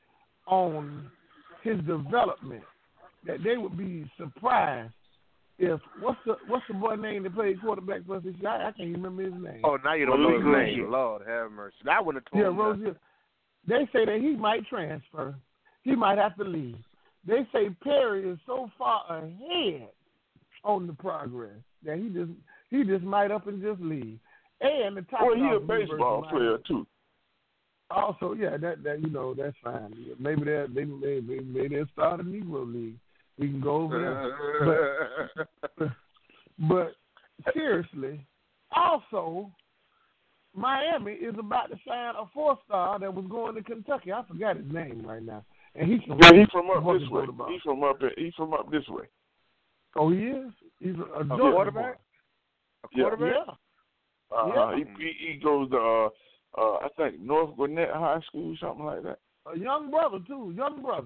on his development that they would be surprised if what's the boy name that played quarterback for us this year? I can't remember his name. Oh, now you don't know his name. Lord have mercy. I wouldn't have told him. Rozier. They say that he might transfer. He might have to leave. They say Perry is so far ahead on the progress that he just might up and just leave. And the top. Well, he's a baseball player too. Also, yeah, that that's fine. Maybe they'll start a Negro League. We can go over there. But seriously, also, Miami is about to sign a 4-star that was going to Kentucky. I forgot his name right now. And he's from up this way. He's from up this way. Oh, he is? He's a quarterback? A quarterback? Yeah. He goes to, I think, North Gwinnett High School, something like that. A young brother, too.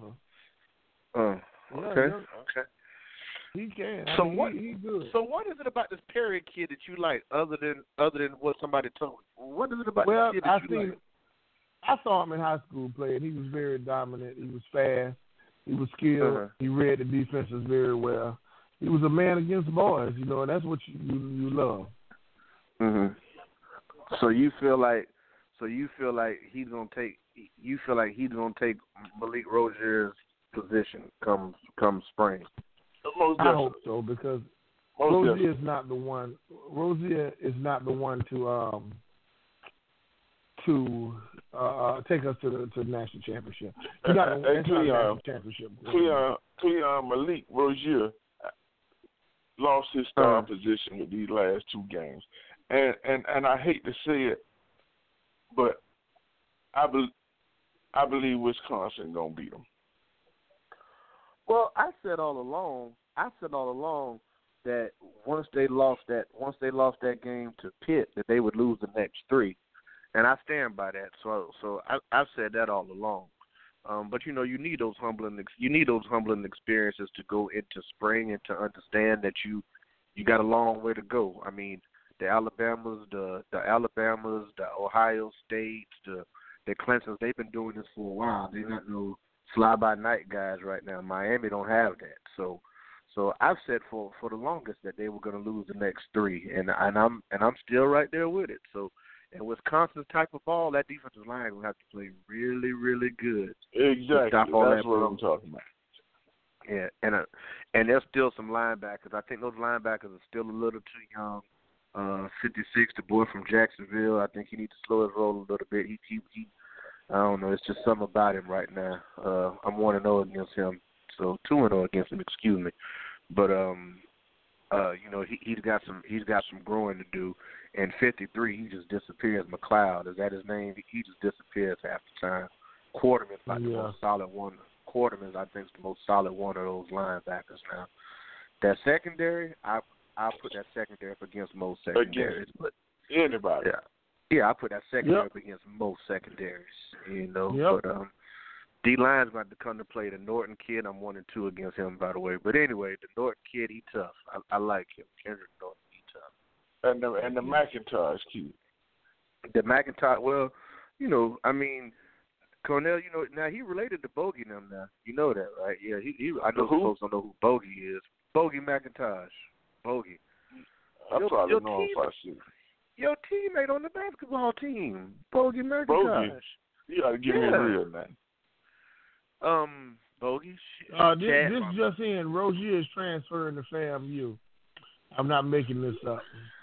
Okay. He can. He's good. So what is it about this Perry kid that you like, other than what somebody told you? What is it about this kid that you like? I saw him in high school playing. He was very dominant. He was fast. He was skilled. He read the defenses very well. He was a man against boys, and that's what you love. Mhm. So you feel like he's gonna take. You feel like he's gonna take Malik Rozier's position come spring. I hope so, because Rozier is not the one. Rozier is not the one to take us to the national championship. National championship. Cleon Malik Rozier lost his star position with these last 2 games, and I hate to say it, but I believe Wisconsin gonna beat them. Well, I said all along that once they lost that game to Pitt, that they would lose the next 3, and I stand by that. So I've said that all along. But you need those humbling experiences to go into spring and to understand that you got a long way to go. I mean, the Alabamas, the Ohio States, the Clemsons, they've been doing this for a while. They're not no fly-by-night guys right now. Miami don't have that. So I've said for the longest that they were going to lose the next 3, and I'm still right there with it. So, in Wisconsin's type of ball, that defensive line will have to play really, really good. Exactly. That's what I'm talking about. Yeah, and there's still some linebackers. I think those linebackers are still a little too young. 56, the boy from Jacksonville, I think he needs to slow his roll a little bit. I don't know. It's just something about him right now. I'm 1-0 against him, so 2-0 against him. Excuse me, but he's got some growing to do. And 53, he just disappears. McLeod, is that his name? He just disappears half the time. Quarterman's like the most solid one. Quarterman's, I think, is the most solid one of those linebackers now. That secondary, I put that secondary up against most secondaries. But anybody. Yeah, I put that secondary up against most secondaries. But D-line's going to come to play the Norton kid. I'm 1-2 against him, by the way. But anyway, the Norton kid, he tough. I like him. Kendrick Norton, he tough. And the McIntosh kid. The McIntosh, well, Cornell, now he related to Bogey and them now. You know that, right? Yeah, I know folks don't know who Bogey is. Bogey McIntosh. Bogey. I probably know him if I see. Your teammate on the basketball team, Bogey McIntosh. Bogey. You got to give me a real name. Bogey. This just in. Rozier is transferring to FAMU. I'm not making this up.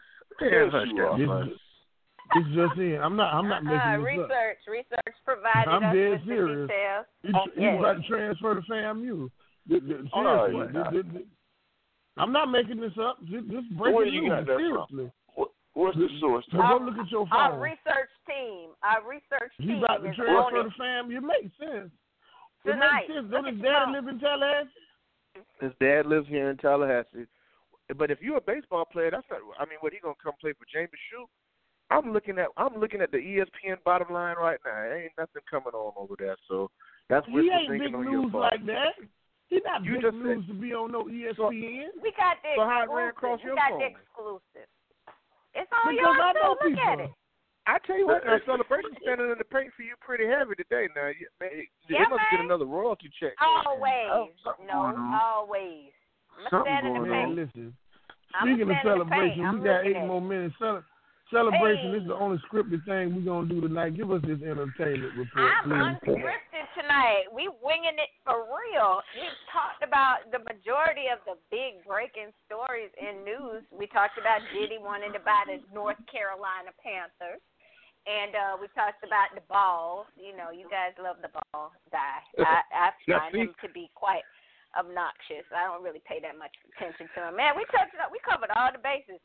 This just in. I'm not making this up. Research provided I'm us dead with serious. the details. He's about to transfer to FAMU. Seriously. I'm not making this up. This breaking news. Seriously. What's the source? Go look at your phone. Our research team He's about to transfer to FAMU. It makes sense. Tonight. It makes sense. Don't his dad live in Tallahassee? His dad lives here in Tallahassee. But if you're a baseball player, that's not. I mean, what, he gonna come play for Jamie Shue? I'm looking at the ESPN bottom line right now. There ain't nothing coming on over there. So that's what you're thinking on your part. He ain't big news like that. He's not big news to be on no ESPN. We got the exclusive. It's on your too. Look at it. I tell you what, now Celebration's standing in the paint for you pretty heavy today. Now, they must get another royalty check. Always, always. I'm standing in the paint. Listen, speaking of Celebration, we got 8 more minutes. Celebration is the only scripted thing we're going to do tonight. Give us this entertainment report, please. I'm unscripted tonight. We winging it for real. We talked about the majority of the big breaking stories in news. We talked about Diddy wanting to buy the North Carolina Panthers. And we talked about the ball. You guys love the ball guy. I find him to be quite obnoxious. I don't really pay that much attention to him. Man, we touched it up. We covered all the bases.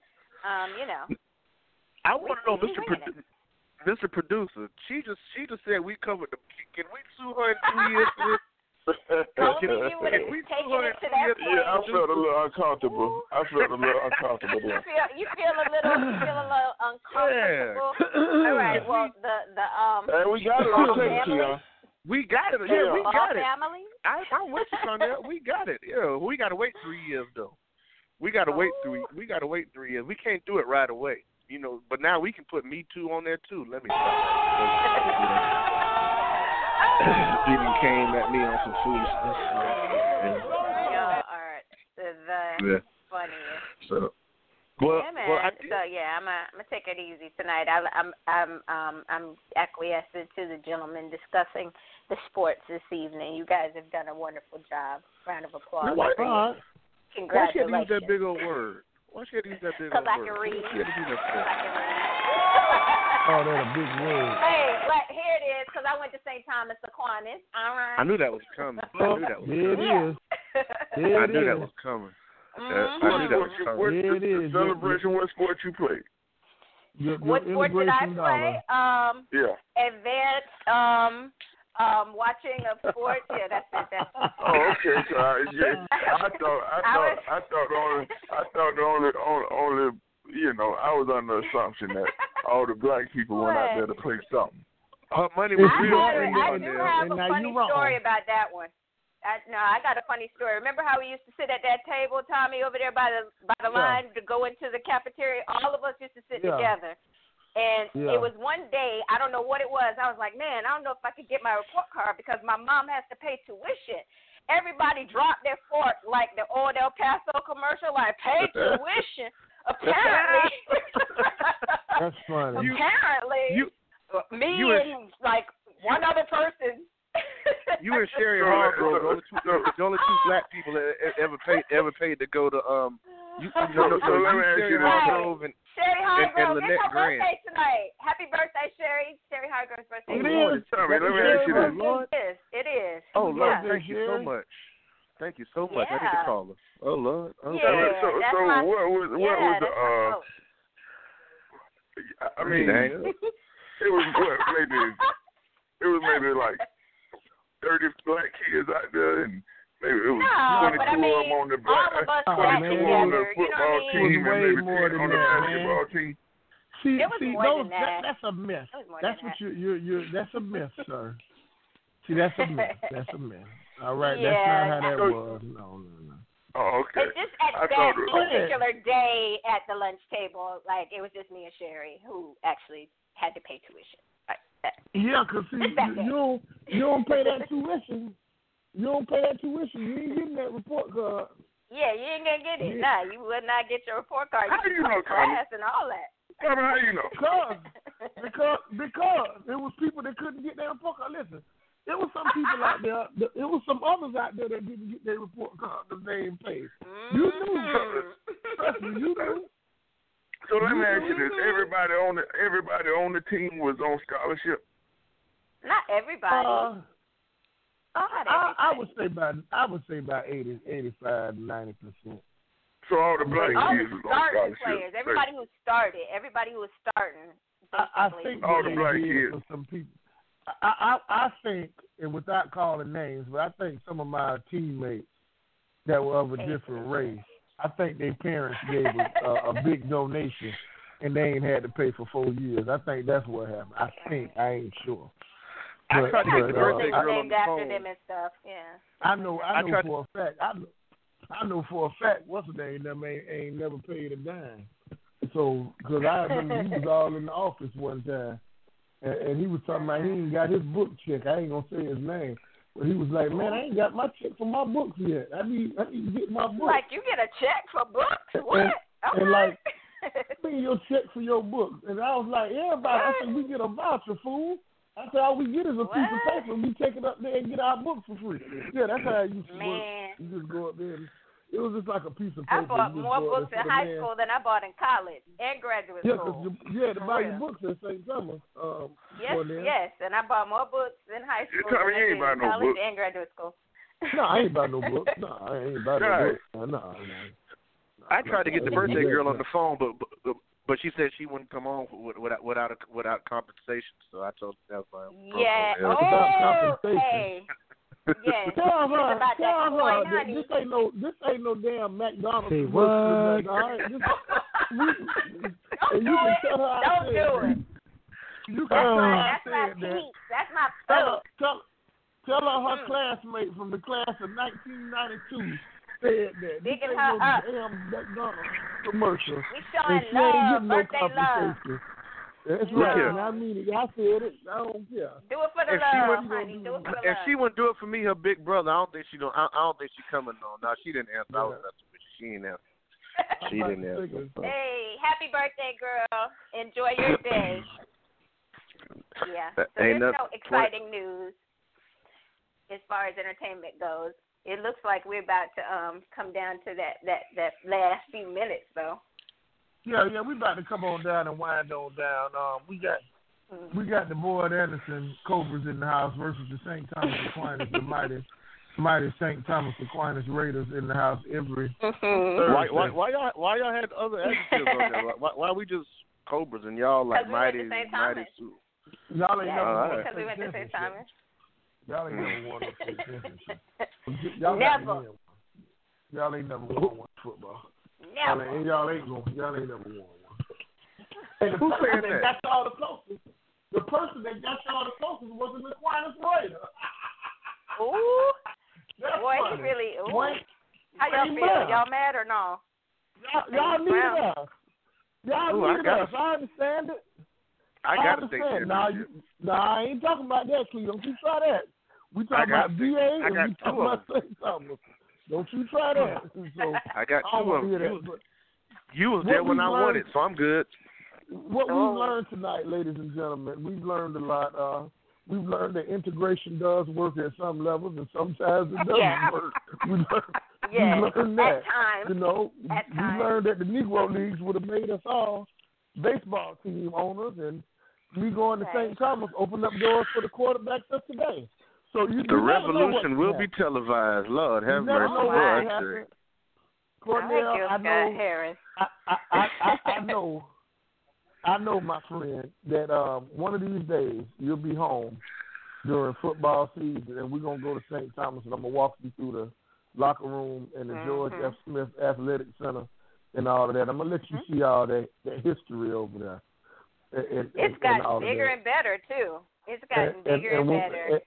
I want to know, Mr. Producer. She just said we covered the. Can we sue her in 2 years for this? I felt a little uncomfortable. You feel a little uncomfortable. Yeah. All right. Well, Hey, we got it. I'll take it to y'all. We got it. Yeah, we got it. Family? I'm with you on that. We got it. Yeah, we got to wait 3 years though. We got to wait 3 years. We can't do it right away. But now we can put Me Too on there too. Let me stop. Stephen came at me on some foolishness. Y'all are the funniest. So, I'm gonna take it easy tonight. I'm acquiescing to the gentleman discussing the sports this evening. You guys have done a wonderful job. Round of applause. Congratulations. Why should I use that big old word? Why should I use that big old word? Because I can read. Oh, that's a big word. Hey, here it is, because I went to St. Thomas Aquinas. All right. I knew that was coming. There it is. I knew that was coming. I knew that was coming. Celebration, what sport you play? What sport did I play? Advanced, watching a sport. Yeah, that's it. Oh, okay. So, I thought only. I was under the assumption that all the black people went out there to play something. Her money was real. I do have a funny story about that one. I got a funny story. Remember how we used to sit at that table, Tommy, over there by the line to go into the cafeteria? All of us used to sit together. And it was one day, I don't know what it was. I was like, man, I don't know if I could get my report card because my mom has to pay tuition. Everybody dropped their fork like the old El Paso commercial, like pay tuition. Apparently. That's funny. Apparently, and like one other person. You and Sherry Hargrove, the only two black people that ever paid to go to So let me ask you this. Sherry Hargrove, and it's her Grant. birthday tonight. Happy birthday, Sherry. Sherry Hargrove's birthday. It is. Tommy, let me ask you this. It is. Oh, Lord, Yeah. thank you so much. Thank you so much. I need to call her. Oh, Lord. Okay. Yeah, So what was the I mean, it was maybe like 30 black kids out there, and maybe it was 22 of them on the football team, and maybe 10 on the basketball team. See, more than that. That's a myth. That's what you're. That's a myth, sir. See, that's a myth. That's a myth. All right, that's not how that was. No. Oh, okay. It's just at that particular day at the lunch table, like it was just me and Sherry who actually had to pay tuition. Yeah, because see, you don't pay that tuition. You don't pay that tuition. You ain't getting that report card. Yeah, you ain't gonna get it. Nah, you would not get your report card. How do you know, class and all that. Tommy, how you know? Because it was people that couldn't get their report card. Listen, there was some people out there. There was some others out there that didn't get their report card because they ain't paid. You knew. Trust me, you knew. So let me ask you this: everybody on the team was on scholarship. Not everybody. I would say about 80, 85, 90%. So all the black kids was on starting scholarship. players, everybody who started, everybody who was starting. I think all the black kids. For some people, I think, and without calling names, but I think some of my teammates that were of a different race, I think their parents gave a big donation, and they ain't had to pay for 4 years. I think that's what happened. I ain't sure. I tried to get the birthday girl on named the after phone. them and stuff. Yeah. I know for a fact. I know for a fact. What's the name? Them ain't never paid a dime. So, because I remember he was all in the office one time, and he was talking about he ain't got his book check. I ain't gonna say his name, but he was like, "Man, I ain't got my check for my books yet. I need to get my books." Like you get a check for books? What? And like, bring your check for your books. And I was like, everybody. I said, we get a voucher, fool. I said, all we get is a piece of paper, and we take it up there and get our books for free. Yeah, that's how it used to work. You just go up there. It was just like a piece of paper. I bought more books in high school than I bought in college and graduate school. To buy your books at St. Thomas. Yes, and I bought more books in high school than I did in college and graduate school. No, I ain't buy no books. No, I ain't buy no books. No. I tried to get the birthday girl on the phone, but she said she wouldn't come on without compensation. So I told her that's fine. Yeah. Hey. Yeah. Tell her. This ain't no damn McDonald's. Hey, what? All right. Don't do it. You can tell her that's my peak. That's my food. Tell her classmate from the class of 1992 said that. Digging her up. Damn McDonald's commercial. We showing love, birthday love. That's right. And I mean it. I said it. I don't care. Do it for the love, honey. Do it for the love. If she wouldn't do it for me, her big brother, I don't think she coming on. No, she didn't answer. I was messing with you. She didn't answer. She didn't answer. Hey, happy birthday, girl. Enjoy your day. Yeah. So there's no exciting news as far as entertainment goes. It looks like we're about to come down to that last few minutes, though. Yeah, we about to come on down and wind on down. We got the Boyd Anderson Cobras in the house versus the St. Thomas Aquinas, the mighty St. Thomas Aquinas Raiders in the house every Thursday. Why y'all had other adjectives on there? Why we just Cobras and y'all like mighty? Y'all ain't never won because we went to St. Thomas. Y'all ain't never won a state championship. Never. Y'all ain't never won one football. Never. Y'all ain't never won one. And who said that? Got y'all the closest. The person that got y'all the closest was an Aquinas Raider. Ooh. That's boy, funny. he really. Ooh. Boy, how y'all feel? Y'all mad or no? Y'all need us. Y'all need us. I understand it. I got to take that. I ain't talking about that, Cleo. Don't you try that. We talking about VA and we talking about St. Thomas. Don't you try that. So, I got two of them. You was there when I won it, so I'm good. What we've learned tonight, ladies and gentlemen, we've learned a lot. We've learned that integration does work at some levels, and sometimes it doesn't work. Yes, we learned that. at times. You know, At we times. learned that the Negro Leagues would have made us all baseball team owners, and me going to St. Thomas opened up doors for the quarterbacks of today. So the revolution will be televised. Lord have mercy. Cornell, I know. Harris. I know, my friend, that one of these days you'll be home during football season, and we're gonna go to St. Thomas, and I'm gonna walk you through the locker room and the George F. Smith Athletic Center and all of that. I'm gonna let you see all that history over there. It's gotten bigger and better too. It's gotten bigger and better.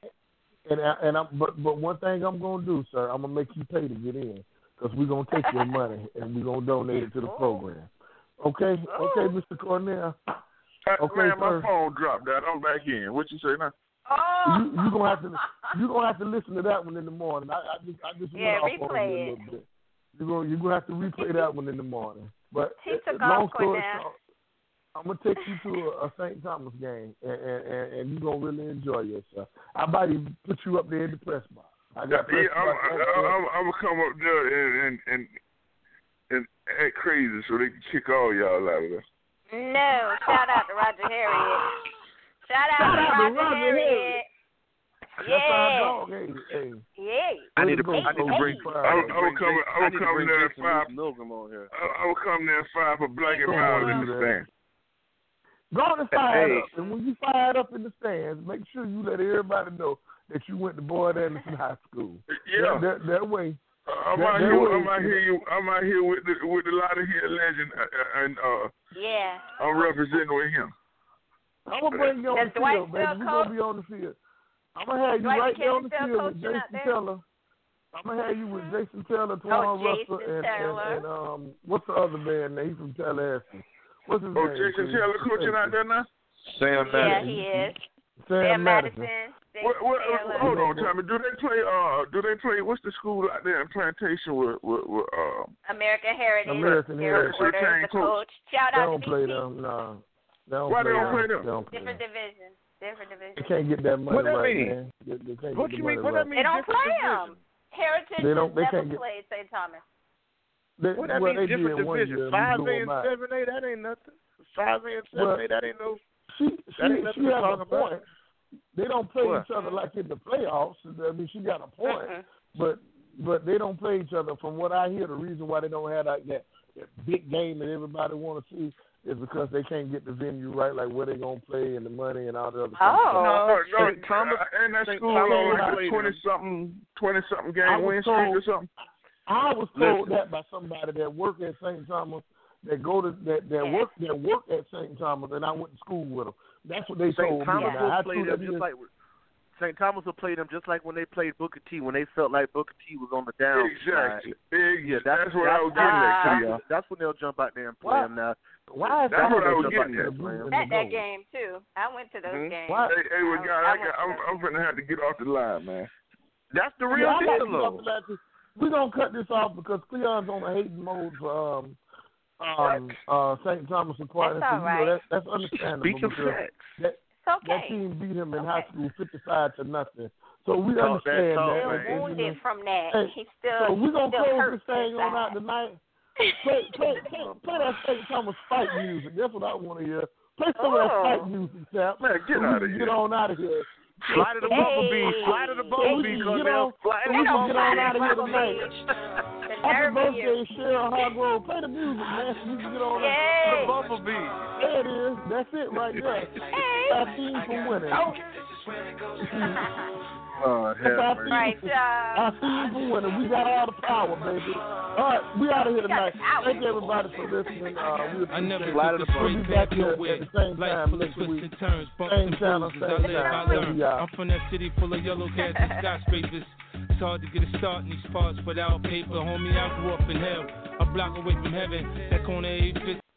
But one thing I'm gonna do, sir, I'm gonna make you pay to get in, because we're gonna take your money and we're gonna donate it to the program. Okay, Mr. Cornell. Okay, man, my phone dropped out. I'm back in. What you say now? Oh, you gonna have to listen to that one in the morning. I just went off on it a little bit. You're gonna have to replay that one in the morning. But long story short, I'm gonna take you to a St. Thomas game, and you're gonna really enjoy yourself. I might even put you up there in the press box. I'm gonna come up there and act crazy so they can kick all y'all out of there. No, shout out to Roger Harriet. Shout out to Roger Harriet. Yeah. Yeah. I need to bring. I will come there at 5. I will come there at 5 for Black and Mild in the stand. Go on and fire it up. And when you fire it up in the stands, make sure you let everybody know that you went to Boyd Anderson High School. Yeah. That way. I'm out here with the lot of here legend, and I'm representing with him. I'm gonna bring you on the field, baby. We're gonna be on the field. I'm gonna have you right there on the field with Jason Taylor. I'm gonna have you with Jason Taylor, Twan Russell, and what's the other man? He's from Tallahassee. What's his name? Jason Taylor coaching out there now? Sam Madison. Yeah, he is. Sam Madison. Hold on, Tommy. Do they play? What's the school out there in Plantation with American Heritage? American Heritage. The coach. Shout out to play them. No. Why they don't play them? Different division. They can't get that money. What that right, mean? Man. They what you mean? What that mean? They don't play them. Heritage never played St. Thomas. What that mean? Different division. 5A and 7A. That ain't nothing. 5A and 7A. That ain't no. She has a point. They don't play each other like in the playoffs. I mean, she got a point, but they don't play each other. From what I hear, the reason why they don't have that big game that everybody want to see is because they can't get the venue right, like where they gonna play and the money and all the other stuff. No, Thomas and that school on like 20-something game win streak or something. I was told that by somebody that worked at St. Thomas, that work at St. Thomas, and I went to school with them. That's what they told me. St. Thomas will play them just like when they played Booker T, when they felt like Booker T was on the down. Exactly. Yeah, that's what I was getting at. That's when they'll jump out there and play them now. Why is that's what I was getting at. At that game, too. I went to those games. Hey, I'm going to have to get off the line, man. That's the real deal, though. We're going to cut this off because Cleon's on a hating mode for St. Thomas and Quiet. That's all right. That's understandable. Speak of facts. That team beat him in high school 55-0. So we understand that. He's still wounded from that. He's still so we're going to close hurt this thing on out tonight. Play that St. Thomas fight music. That's what I want to hear. Play some of that fight music, Chap. Man, get out of here. Get on out of here. Fly to the bumblebee. Fly to the bumblebee, Cornell. Fly to the bumblebee. Get on out of here tonight. Happy birthday, Cheryl Hargrove. Play the music, man, so we can get on the bumblebee. There it is. That's it right there. Our team for winning. Oh, right, our team for winning. We got all the power, baby. All right, we out of here tonight. Thank you, everybody, for listening. I never we'll be back here at the same time next week. Same channel, same time. I'm from that city full of yellow cats and skyscrapers. It's hard to get a start in these parts without paper. Homie, I grew up in hell, a block away from heaven. That corner 850.